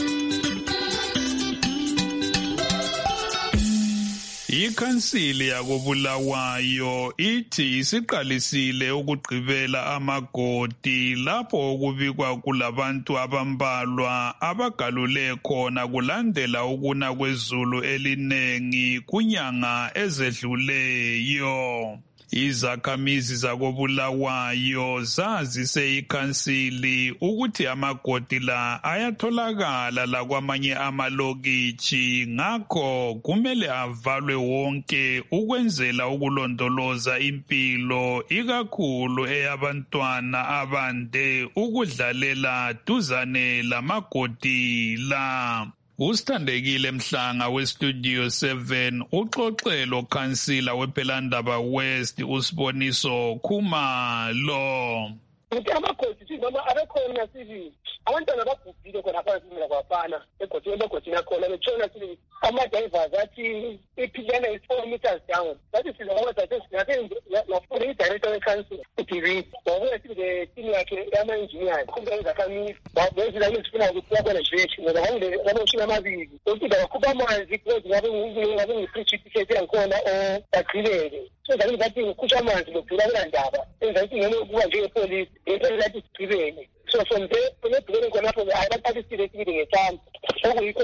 Ikhansili yakobulawayo ithi isiqalisile ukugqibela amagodi lapho okubikwa kulabantu abambalwa abagalule khona kulandela ukuna kwezulu elinengi kunyanga ezedluleyo. Izakhamizi zakobulawayo zazise ikhansili ukuthi amagodi la ayatholakala lakwamanye amalokitshi, ngakho kumele avalwe wonke ukwenzela ukulondoloza impilo ikakhulu eyabantwana abande ukudlalela duzane lamagodi la. Usithandekile Mhlanga westudio 7 uxoxelo khansila wePhelandaba West uSiboniso Khumalo. Ukuthi amakhosi noma abekhona sivile abantwana babhubhile khona phansi mina kwafana egodini akhona betshona sivile ama-drivers athi iphilana is 4 meters down. That is nafuna i-director we-council uDivi wabuya sivile timu yakhe yama-engineers kumbe ezakhamisi bezila izifuna ukuthi yabona jeshi ngoba ngabamashumi amabili ukuthi bakhupha amanzi because ngabe ngi-preach yakhona bagqileke. So zathi ngathi ngikhusha amanzi lokudlula kulandaba enzathi ngene ukuba njengepolisi into lathi sigqibele. So from there kunebhekene khonapho abathathisile sibili ngesandla okuyikho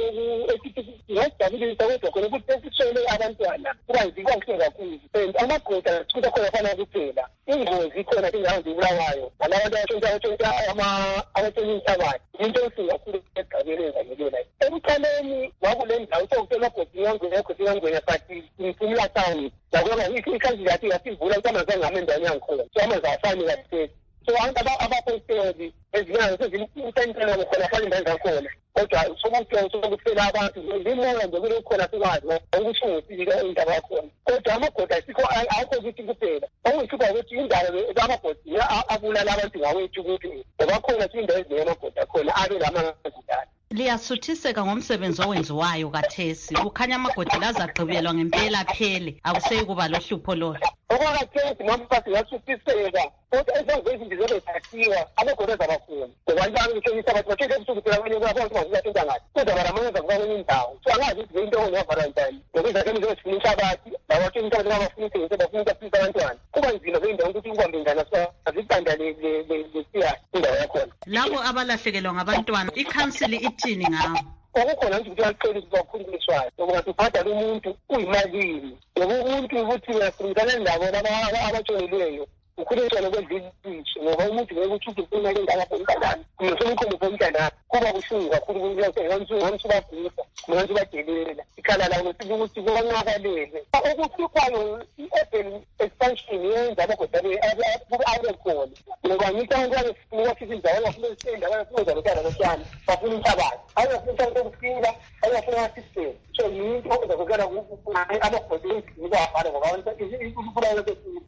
ngasijabulisa kodwa khona ukuthi sesishele abantwana kubanzikahle kakhulu and amagoda kuba khona fana kuphela ingozi khona ingazi ibulawayo nalabantu abatshontsha abatshontshabayo into esingakhulu egqabelela ngelela ekuqaleni wakule ndawo sokusemagodi yangwenya but imphumela town yakuba ikhazi yathi yasivula ukuthi amanzi angami endaweni yangikhona so amanzi afani kahle so abaposteli ezinyanga sezimtentela khona fani indawo zakhona kodwa sokuthela abantu limoya nje kulekhona sikwazi ukuthi ngifika indaba yakhona kodwa amagoda sikho akho ukuthi kuphela okuyikho ukuthi indaba amagoda abulala abantu ngawethu ukuthi bakhona indawo ezinamagoda khona abe lamanzi. Liyasuthiseka ngomsebenzi owenziwayo kathesi kukhanya amagodi lazagqibelwa ngempela phele akuseyi kuba lohlupho lolo. Okwakathesi mamphathi yasuthiseka kodwa ezinto zezathiwa amagodi azabakhona ngoba ngitshengisa abantu batshele ebusuku phela kwenye kwabantu baziyathenga ngathi kodwa baramanza kwenye indawo so angazi ukuthi into ongavarantani ngokuza kwenye zifunisha abathi labatshengisa abantu abafuna ukuthi bafuna ukusiza abantwana kuba nzima kwendawo ukuthi ukuhambe njani azibanda lesiya indawo yakhona. Labo abalahlekelwa ngabantwana ikhansili ithini ngabo? Okukhona nje ukuthi uyaqhelisa ukukhuliswayo ngoba ubhadala umuntu uyimalini umuntu ukuthi uyafundana nabo abatshonelweyo ukhuliswana kwezizitshi ngoba umuntu ngeke uthi ufuna into engaphonkanani kunosemkhombo phonkanani kuba kushungu kakhulu ukuthi bagusa manje badelela ikhala lawo ukuthi kubanqakalele okuhluphayo i-urban expansion yenza amagoda abe khona ngoba ngithi abantu abafisa indawo abafuna isendawo abafuna uzalotana lotshani bafuna inhlabathi abafuna inhlabathi okufika abafuna amasystem so yinto ezakukela amagoda ezinika abhala ngoba abantu ikufuna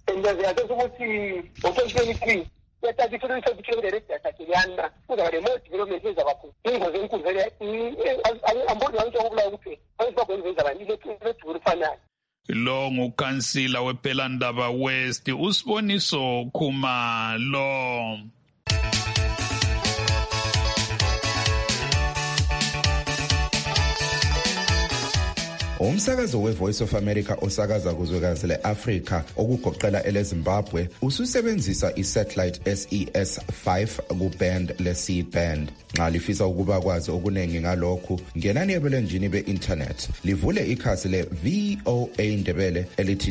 ukuthi ngo-2023 yathatha i-2023 yathathekana kuzaba le-more development ezabakhona ingozi enkulu vele amboni wanto okubulawa kuphela ayisibagwenza ezabanileduru lufanayo. Lo ngukhansila wePhelandaba West uSiboniso Khumalo. Umsakazo weVoice of America osakaza kuzwekazi le-Afrika okugoqela eleZimbabwe ususebenzisa isatellite SES-5 kuband le-C-band. Nxa lifisa ukuba kwazi okuningi ngalokhu, ngenani ebulenjini be-internet livule ikhasi le-VOA Ndebele elithi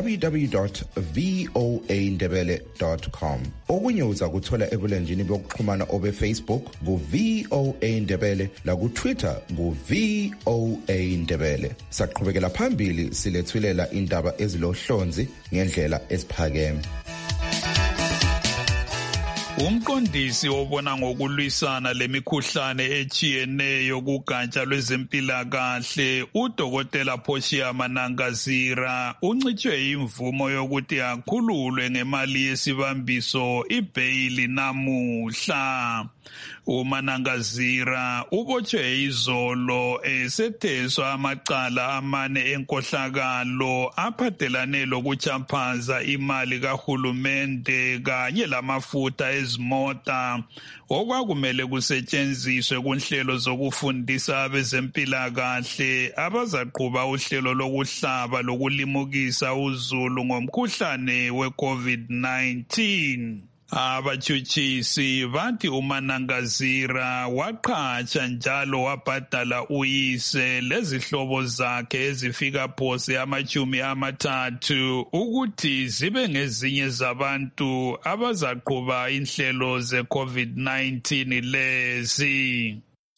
www.voandebele.com. Okunye uza kuthola ebulenjini bokuxhumana obe-Facebook ku-VOA Ndebele laku-Twitter ku-VOA Ndebele. Saqhubekela phambili silethulela indaba ezilohlonzi ngendlela esiphakeme. Umqondisi obona ngokulwisana lemikhuhlane echiyeneyo kugatsha lwezempilakahle uDokotela Portia Manangazira uncitshwe imvumo yokuthi akhululwe ngemali yesibambiso ibhayili namuhla. uManangazira ubotshwe izolo esetheswa amacala amane enkohlakalo aphathelane lokuchaphaza imali kahulumende kanye lamafutha ezimota okwakumele kusetshenziswe kunhlelo zokufundisa abezempilakahle abazaqhuba uhlelo lokuhlaba lokulimukisa uzulu ngomkhuhlane we-COVID-19. Abatshutshisi bathi uManangazira waqhatsha njalo wabhadala uyise lezihlobo zakhe ezifika phose 30 ukuthi zibe ngezinye zabantu abazaqhuba inhlelo ze-COVID-19 lezi.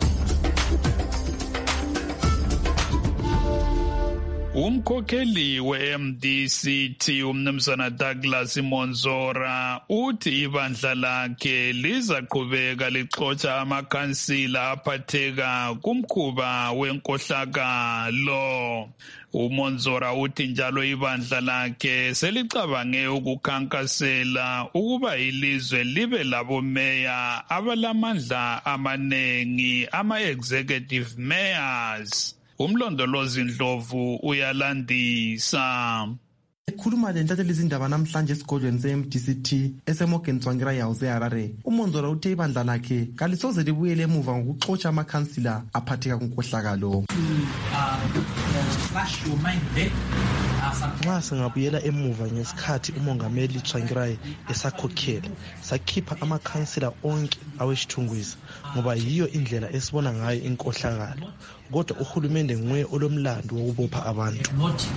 Umkhokheli we-MDCT umnumzana Douglas Monzora uthi ibandla lakhe lizaqhubeka lixotsha amakhansila aphatheka kumkhuba wenkohlakalo. uMonzora uthi njalo ibandla lakhe selicabange ukukhankasela ukuba ilizwe libe labo meya abalamandla amanengi ama-executive mayors. Umlondolozi Ndlovu uyalandisa. Ekhuluma lentatheli izindaba namhlanje esigodlweni se-MDCT eseMorgan Tsvangirai House eHarare, uMonzora uthe ibandla lakhe kalisoze libuyele emuva ngokuxotsha amakhansila aphatheka kunkohlakalo. Nxa singabuyela emuva ngesikhathi umongameli Tsvangirai esakhokhela, sakhipha amakhansila onke awesithunguza ngoba yiyo indlela esibona ngayo inkohlakalo. Kodwa uhulumende nguye olomlando wokubopha abantu.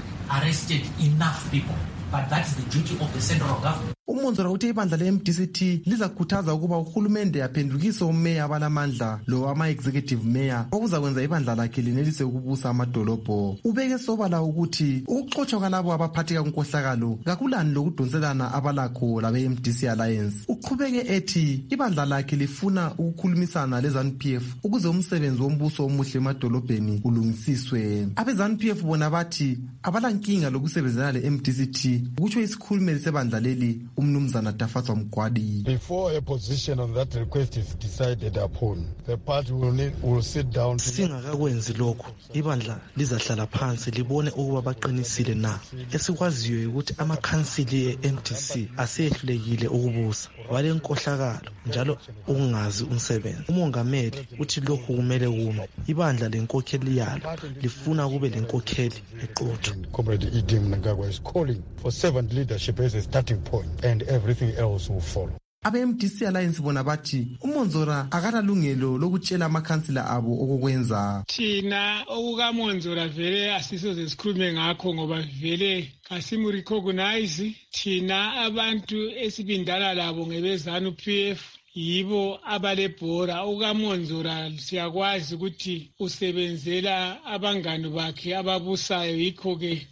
But that is the duty of the central government. uMonzora uthe ibandla le-MDCT lizakhuthaza ukuba uhulumende yaphendukise umeya abalamandla lo ama-executive mayor okuzakwenza ibandla lakhe lenelise ukubusa amadolobho. Ubeke sobala ukuthi ukuxotshwa kwalabo abaphatheka kunkohlakalo kakulani lokudonselana abalakho labe-MDC Alliance. Uqhubeke ethi ibandla lakhe lifuna ukukhulumisana le-ZANU-PF ukuze umsebenzi wombuso omuhle emadolobheni ulungisiswe. Abe-ZANU-PF bona bathi abalankinga lokusebenzela le-MDCT ukutsho isikhulumeli sebandla leli umnumzana Dafatswa Mgwadi. Before a position on that request is decided upon, the party will sit down. Singakakwenzi lokho, ibandla lizahlala phansi libone ukuba baqinisile na. Esikwaziyo ukuthi amakhansili e-MDC asehlulekile ukubusa, wale nkohlakalo njalo ukungazi umsebenzi. Umongameli uthi lokhu kumele kume. Ibandla lenkokheli yalo lifuna kube lenkokheli eqotho. Comrade Idi Mnangagwa is calling for servant leadership as a starting point and everything else will follow. Abe-MDC Alliance bona bathi uMonzora akanalungelo lokutshela amakhansila abo okukwenza. Thina okukaMonzora vele asisoze sikhulume ngakho ngoba vele kasimurecognize. Thina abantu esibindana labo ngebezanu-PF yibo abalebhora. UkaMonzora siyakwazi ukuthi usebenzela abangani bakhe ababusayo, yikho-ke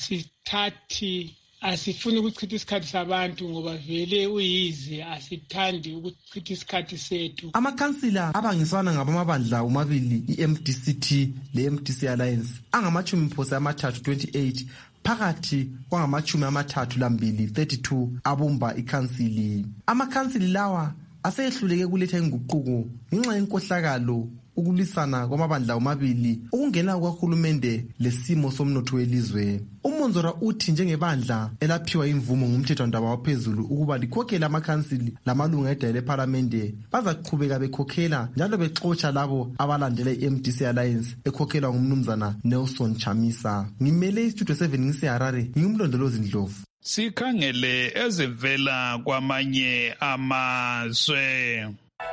asifuni ukuchitha isikhathi sabantu ngoba vele uyize asithandi ukuchitha isikhathi sethu. Amakhansila abangiswana ngabamabandla umabili i-MDCT le-MDC Alliance angama-38 phakathi kwangama-32 32 abumba ikhansili. Amakhansili lawa asehluleke kuletha inguquko ngenxa yenkohlakalo, ukulwisana kwamabandla omabili, ukungena kwahulumende lesimo somnotho welizwe. uMonzora uthi njengebandla elaphiwa imvumo ngumthethwandaba waphezulu ukuba likhokhela amakhansili lamalunga edale lephalamende, bazaqhubeka bekhokhela njalo bexotsha labo abalandela i-MDC Alliance ekhokhelwa ngumnumzana Nelson Chamisa. Ngimele istudio 7 ngiseHarare, ngingumlondolozi Ndlovu. Sikhangele ezivela kwamanye amazwe.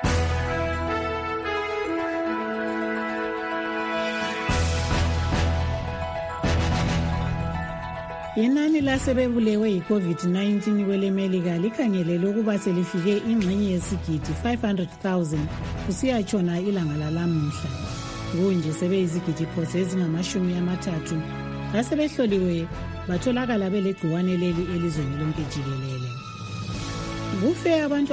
Inani lasebebulewe yi-COVID-19 kwelemelika likhangelele ukuba selifike ingxenye yesigidi 500,000 kusiyatshona ilanga lalamuhla. Kunje sebeyizigidi phose ezingama-30 asebehloliwe batholakala belegciwane leli elizweni lonke jikelele. Kufe abantu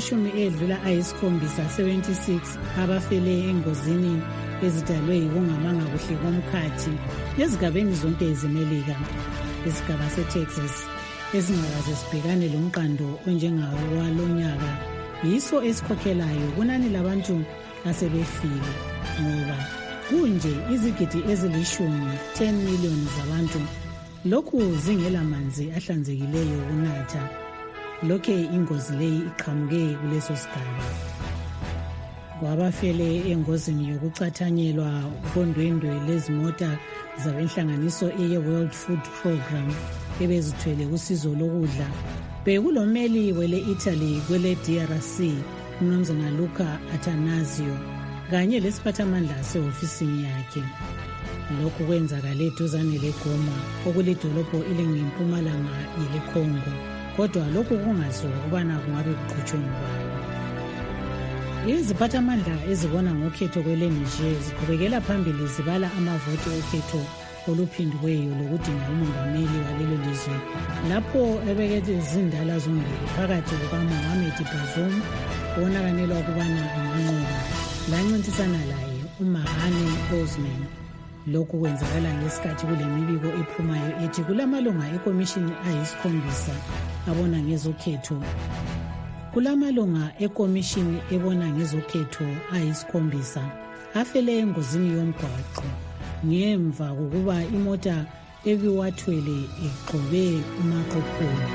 abangama-76 abafele engozini ezidalwe yikungamanga kuhle komkhathi ezigabeni zonke ezemelika. Isigaba seTexas esingakaze sibhekane lomqando onjengawo walonyaka yiso esikhokhelayo kunani labantu asebefile, ngoba kunje izigidi ezili10 miliyoni zabantu lokhu zingela manzi ahlanzekileyo ukunatha. Lokhe ingozi leyi iqhamuke kuleso sigaba. Kwabafele engozini yokucathanyelwa kondwendwe lezimota zabenhlanganiso eye-World Food Program ebezithwele usizo lokudla bekulomeli wele-Italy kwele-DRC umnumzana Luca Attanasio kanye lesiphathamandla sehofisini yakhe. Lokhu kwenzakale eduzane leGoma okulidolobho elingempumalanga yeleCongo, kodwa lokhu kungaziwa ukubana kungabe kuqhutshwe ngubani. Iziphathamandla ezibona ngokhetho kwele-Niger ziqhubekela phambili zibala amavoti okhetho oluphindiweyo lokudinga umongameli walelo lizwe lapho ebekethe izindala zombili phakathi kukaMohamed Bazoum owonakanelwa ukubana anganqoba lancintisana laye uMahane Osman. Lokhu kwenzakala ngesikhathi kule mibiko ephumayo ethi kulamalunga ekomishini ayi-7 abona ngezokhetho. Kulamalunga ekomishini ebona ngezokhetho ayi-7 afele engozini yomgwaqo ngemva kokuba imota ebiwathwele igxobe umaqophula.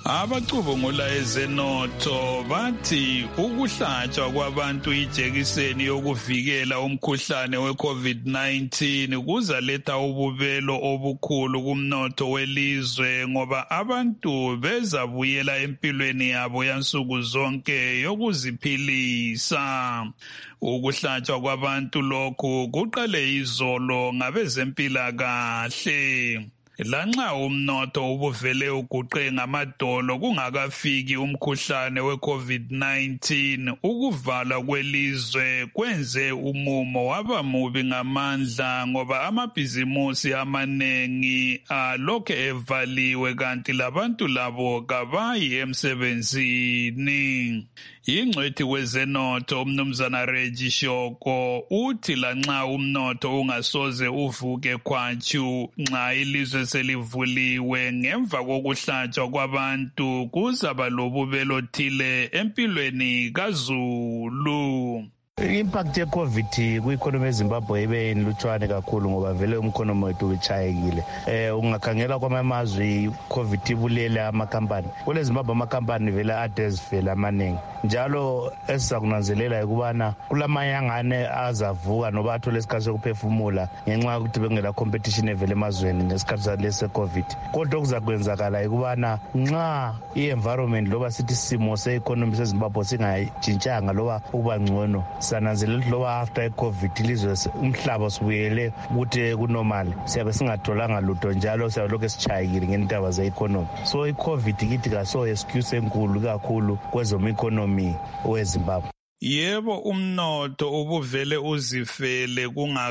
Abacubungula ezenotho bathi ukuhlatshwa kwabantu ijekiseni yokuvikela umkhuhlane we-COVID-19 kuzaletha ububelo obukhulu kumnotho welizwe ngoba abantu bezabuyela empilweni yabo yansuku zonke yokuziphilisa. Ukuhlatshwa kwabantu lokhu kuqale izolo ngabezempilakahle. Lanxa umnotho ubuvele uguqe ngamadolo kungakafiki umkhuhlane we-COVID-19, ukuvalwa kwelizwe kwenze umumo waba mubi ngamandla ngoba amabhizimusi amanengi alokhu evaliwe kanti labantu labo kabayi emsebenzini. Ingcwethi wezenotho umnumzana Reggie Shoko uthi lanxa umnotho ungasoze uvuke khwatshu nxa ilizwe selivuliwe ngemva kokuhlatshwa kwabantu kuzaba lobubelo othile empilweni kaZulu. Impact ye-COVID kwi-economy yeZimbabwe ibe inlutshwane kakhulu ngoba vele umkhonomi wethu utshayekile. Ungakhangela kwamazwe i-COVID ibulele amakampani. Kule Zimbabwe amakampani vele ade ezifela amaningi. Njalo esizakunanzelela ukubana kulamayangane azavuka noba athole isikhathi sokuphefumula ngenxa yokuthi bengela competition evele emazweni ngesikhathi salesi COVID. Kodwa okuzakwenzakala ukubana nxa i-environment loba sithi simo se-economy seZimbabwe singajintshanga loba ukuba ngcono, sananzelela ukuthi loba after i-COVID ilizwe umhlaba sibuyele ukuthi kunormal, siyabe singatholanga lutho njalo siyalokhu sitshayekile ngendaba ze-economy. So i-COVID kithi kaso excuse enkulu kakhulu kwezomeconomy weZimbabwe. Yebo, umnotho ubuvele uzifele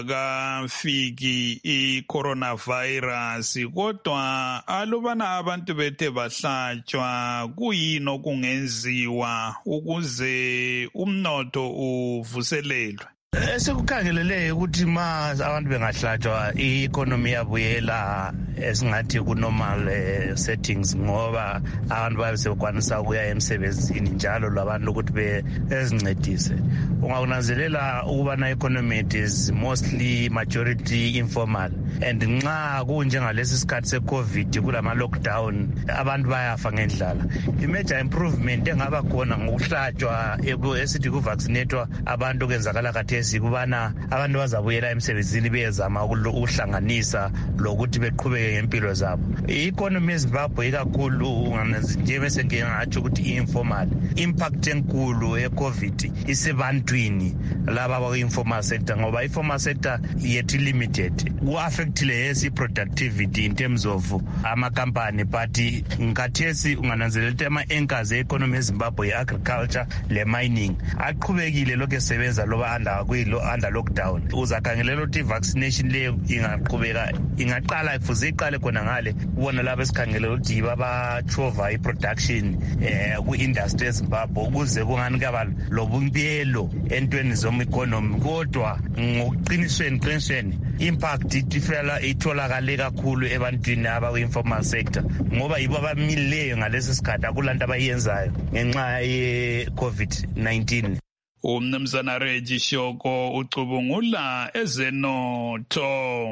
kungakafiki i-coronavirus, kodwa alubana abantu bethe bahlatshwa kuyini okungenziwa ukuze umnotho uvuselelwe? Esikukhangelele ukuthi ma abantu bengahlatshwa i-economy yabuyela esingathi ku-normal settings ngoba abantu babe sebekwanisa ukuya emsebenzini njalo labantu ukuthi bezincedise. Ungakunanzelela ukubana i-economy is mostly majority informal, and nxa kunjengalesi sikhathi se-COVID kulama-lockdown abantu bayafa ngendlala. I-major improvement engaba khona ngokuhlatshwa esithi kuvaccinatwa abantu kwenzakala khathesi kubana abantu bazabuyela emsebenzini bezama ukuhlanganisa lokuthi beqhubeke ngempilo zabo. I-economy yeZimbabwe ikakhulu njengebese ngingatsho ukuthi i-informal, impact enkulu ye-COVID isebantwini laba bakwi-informal sector ngoba i-formal sector yethu limited. Ku-affectile yes i-productivity in terms of amakampani, but ngathesi ungananzelela ukuthi ama-anchors e-economy yeZimbabwe i-agriculture le-mining aqhubekile lokhu esebenza loba under lockdown. Uzakhangelela ukuthi i-vaccination leyo ingaqhubeka, ingaqala ifuze iqale khona ngale ubona laba esikhangelela ukuthi babachova i-production ku-industry yeZimbabwe ukuze kungani kaba lobumpiyelo entweni zom-economy. Kodwa ngokuqinisweni impact itholakale kakhulu ebantwini abakwi-informal sector ngoba yibo abamilileyo ngalesi sikhathi akulanto abayenzayo ngenxa ye-COVID-19. Umnumzana Reggie Shoko ucubungula ezenotho.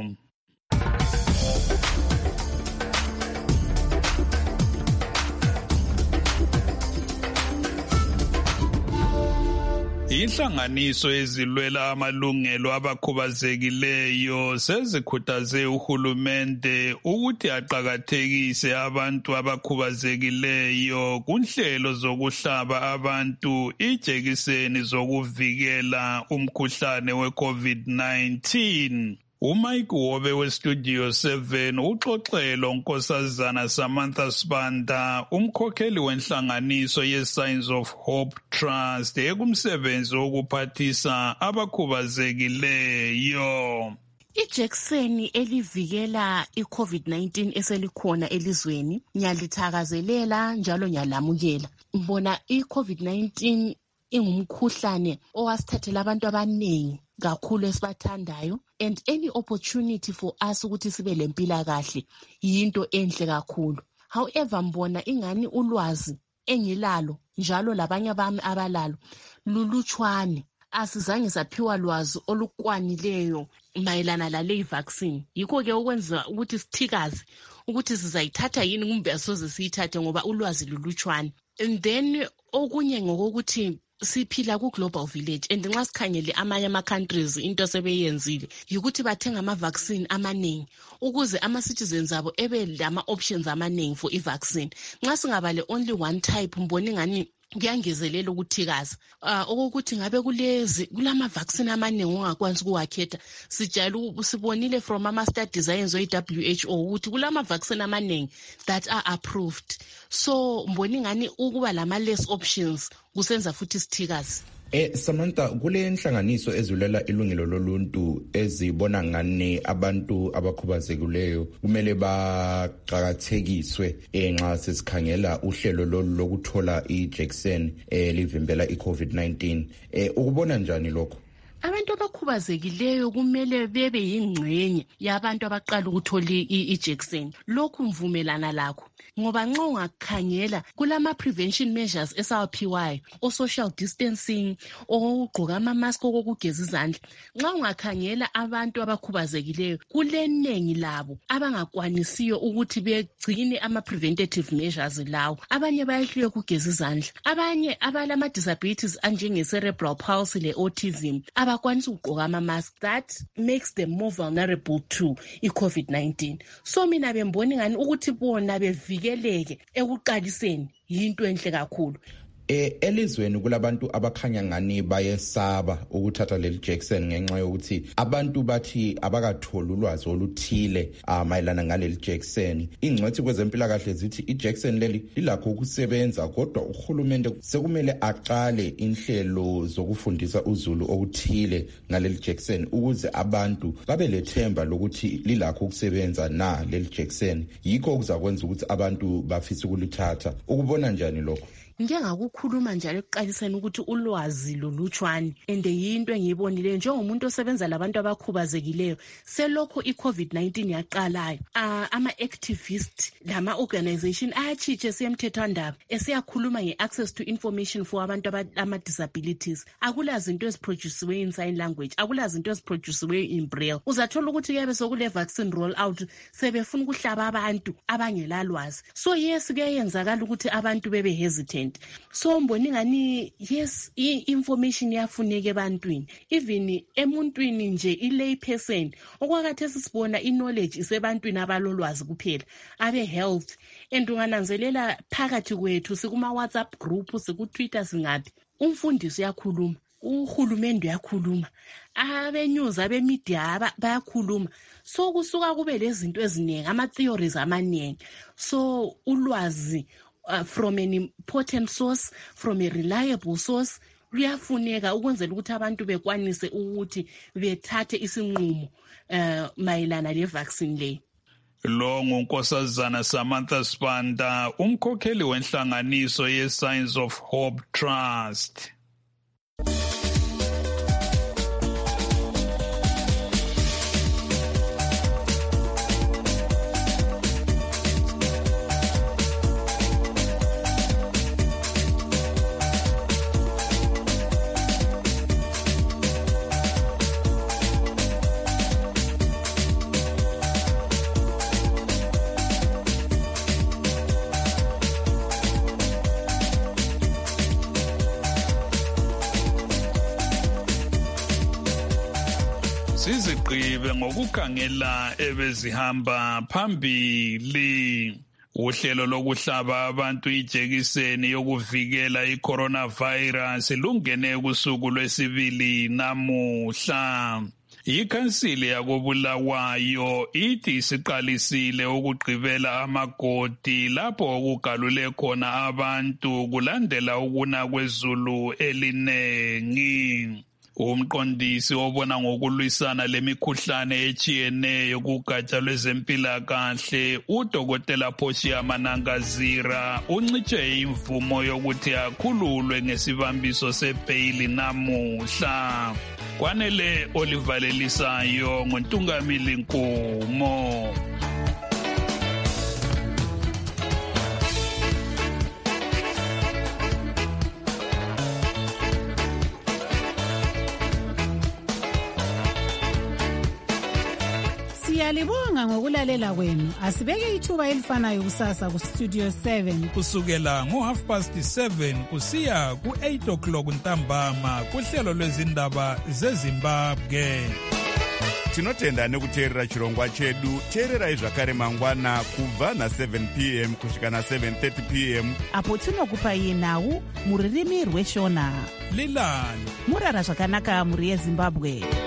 Inhlanganiso ezilwela amalungelo abakhubazekileyo sezikhuthaze uhulumende ukuthi aqakathekise abantu abakhubazekileyo kunhlelo zokuhlaba abantu ijekiseni zokuvikela umkhuhlane we-COVID-19. uMike Wobe weStudio 7 uxoxelo Nkosazana Samantha Sibanda, umkhokheli wenhlanganiso ye-Signs of Hope Trust ekumsebenzi wokuphathisa abakhubazekileyo. Ijekiseni elivikela i-COVID-19 eselikhona elizweni ngiyalithakazelela njalo ngiyalamukela. Ngibona i-COVID-19 ingumkhuhlane owasithathela abantu abanengi kakhulu esibathandayo, and any opportunity for us ukuthi sibe lempilakahle yinto enhle kakhulu. However, mbona ingani ulwazi engilalo njalo labanye abami abalalo lulutshwane. asizange saphiwa lwazi olukwanileyo mayelana lale vaccine. Yikho-ke okwenza ukuthi sithikaze ukuthi sizayithatha yini kumbe asoze siyithathe ngoba ulwazi lulutshwane. And then okunye ngokokuthi siphila ku-global village and nxa sikhangele amanye ama-countries into sebeyenzile yikuthi bathenga ama-vaccine amaningi ukuze ama-citizens abo ebe lama-options amaningi for i-vaccine. Nxa singaba only one type mbona ingani kuyangezelela ukuthikaza okokuthi ngabe kulama-vaccine amaningi ongakwanisi ukuwakhetha. Sibonile from ama-studies ayenziwe i-WHO ukuthi kulama-vaccine amaningi that are approved. So mbona ingani ukuba lama-less options kusenza futhi sithikaze. Samantha, kule nhlanganiso ezulela ilungelo loluntu ezibona ngani abantu abakhubazekileyo kumele baqhakathekiswe nxa sesikhangela uhlelo lokuthola ijekiseni livimbela iCovid-19. Ukubona njani lokho? Abantu abakhubazekileyo kumele bebe yingxenye yabantu abaqala ukuthola ijekiseni. Lokhu mvumelana lakho ngoba nxa ungakhangela kulama-prevention measures esawaphiwayo, o-social distancing, okugqoka ama-mask, okugeza izandla. Nxa ungakhangela abantu abakhubazekileyo kulenengi labo abangakwanisiyo ukuthi begcine ama-preventative measures lawo. Abanye bayehluleka ukugeza izandla, abanye abalama-disabilities anjenge-cerebral palsy le-autism abakwanisa ukugqoka ama-mask. That makes them more vulnerable to i-COVID-19. So mina bembona ngani ukuthi bona bevikeleke ekuqaliseni yinto enhle kakhulu. Elizweni kulabantu abakhanya ngani bayesaba ukuthatha leli jekiseni ngenxa yokuthi abantu bathi abakatholi ulwazi oluthile mayelana ngaleli jekiseni. Ingcwethi kwezempilakahle zithi ijekiseni leli lilakho ukusebenza kodwa uhulumende sekumele aqale inhlelo zokufundisa uzulu okuthile ngaleli jekiseni ukuze abantu babe lethemba lokuthi lilakho ukusebenza na leli jekiseni. Yikho okuzakwenza ukuthi abantu bafise ukulithatha. Ukubona njani lokho? Njengakukhuluma njalo ekuqaliseni ukuthi ulwazi lolutshwane and yinto engiyibonileyo njengomuntu osebenza labantu abakhubazekileyo selokho i-COVID-19 yaqalayo ama-activist lama-organization ayatshitshe siyemthethwandaba esiyakhuluma nge-access to information for abantu ama-disabilities. Akulazinto eziproduciweyo in sign language, akulazinto eziproduciweyo in braille. Uzathola ukuthi kuyabe sokule vaccine roll out sebefuna ukuhlaba abantu abangelalwazi. So yes, kuyayenzakala ukuthi abantu bebe hesitant. So mboni ngani yes i-information yafuneka ebantwini even emuntwini nje i-lay person okwakathe sisibona i-knowledge isebantwini abalolwazi kuphela abe health. And ungananzelela phakathi kwethu sikuma WhatsApp group siku-Twitter singapi umfundisi uyakhuluma, uhulumende uyakhuluma, abe-news abe-media bayakhuluma. So kusuka kube lezinto eziningi ama-theories amaningi. So ulwazi from an important source, from a reliable source, luyafuneka ukwenzela ukuthi abantu bekwanise ukuthi bethathe isinqumo mayelana le-vaccine le. Lo ngunkosazana Samantha Spanda, umkhokheli wenhlanganiso ye-Signs of Hope Trust. Sizigqibe ngokukhangela ebezihamba phambili. Uhlelo lokuhlaba abantu ijekiseni yokuvikela i-coronavirus lungene kusuku lwesibili namuhla. Ikhansili yakobulawayo ithi isiqalisile ukugqibela amagodi lapho okugalule khona abantu kulandela ukuna kwezulu elinengi. Umqondisi obona ngokulwisana lemikhuhlane etshiyeneyo kugatsha lwezempilakahle uDokotela Portia Manangazira uncitshe imvumo yokuthi akhululwe ngesibambiso sebhayili namuhla. Kwanele olivalelisayo ngoNtungamili Nkumo. Siyalibonga ngokulalela kwenu. Asibeke ithuba elifanayo kusasa ku Studio 7 kusukela ngo7:30 kusiya ku8 o'clock ntambama kuhlelo lwezindaba zeZimbabwe. Tinotenda nekuteerera chirongwa chedu. Teererai zvakare mangwana kubva na7 p.m. kusvika na7:30 p.m. apo tinokupai nhau muririmi rweshona. Lilani murara zvakanaka muri yeZimbabwe.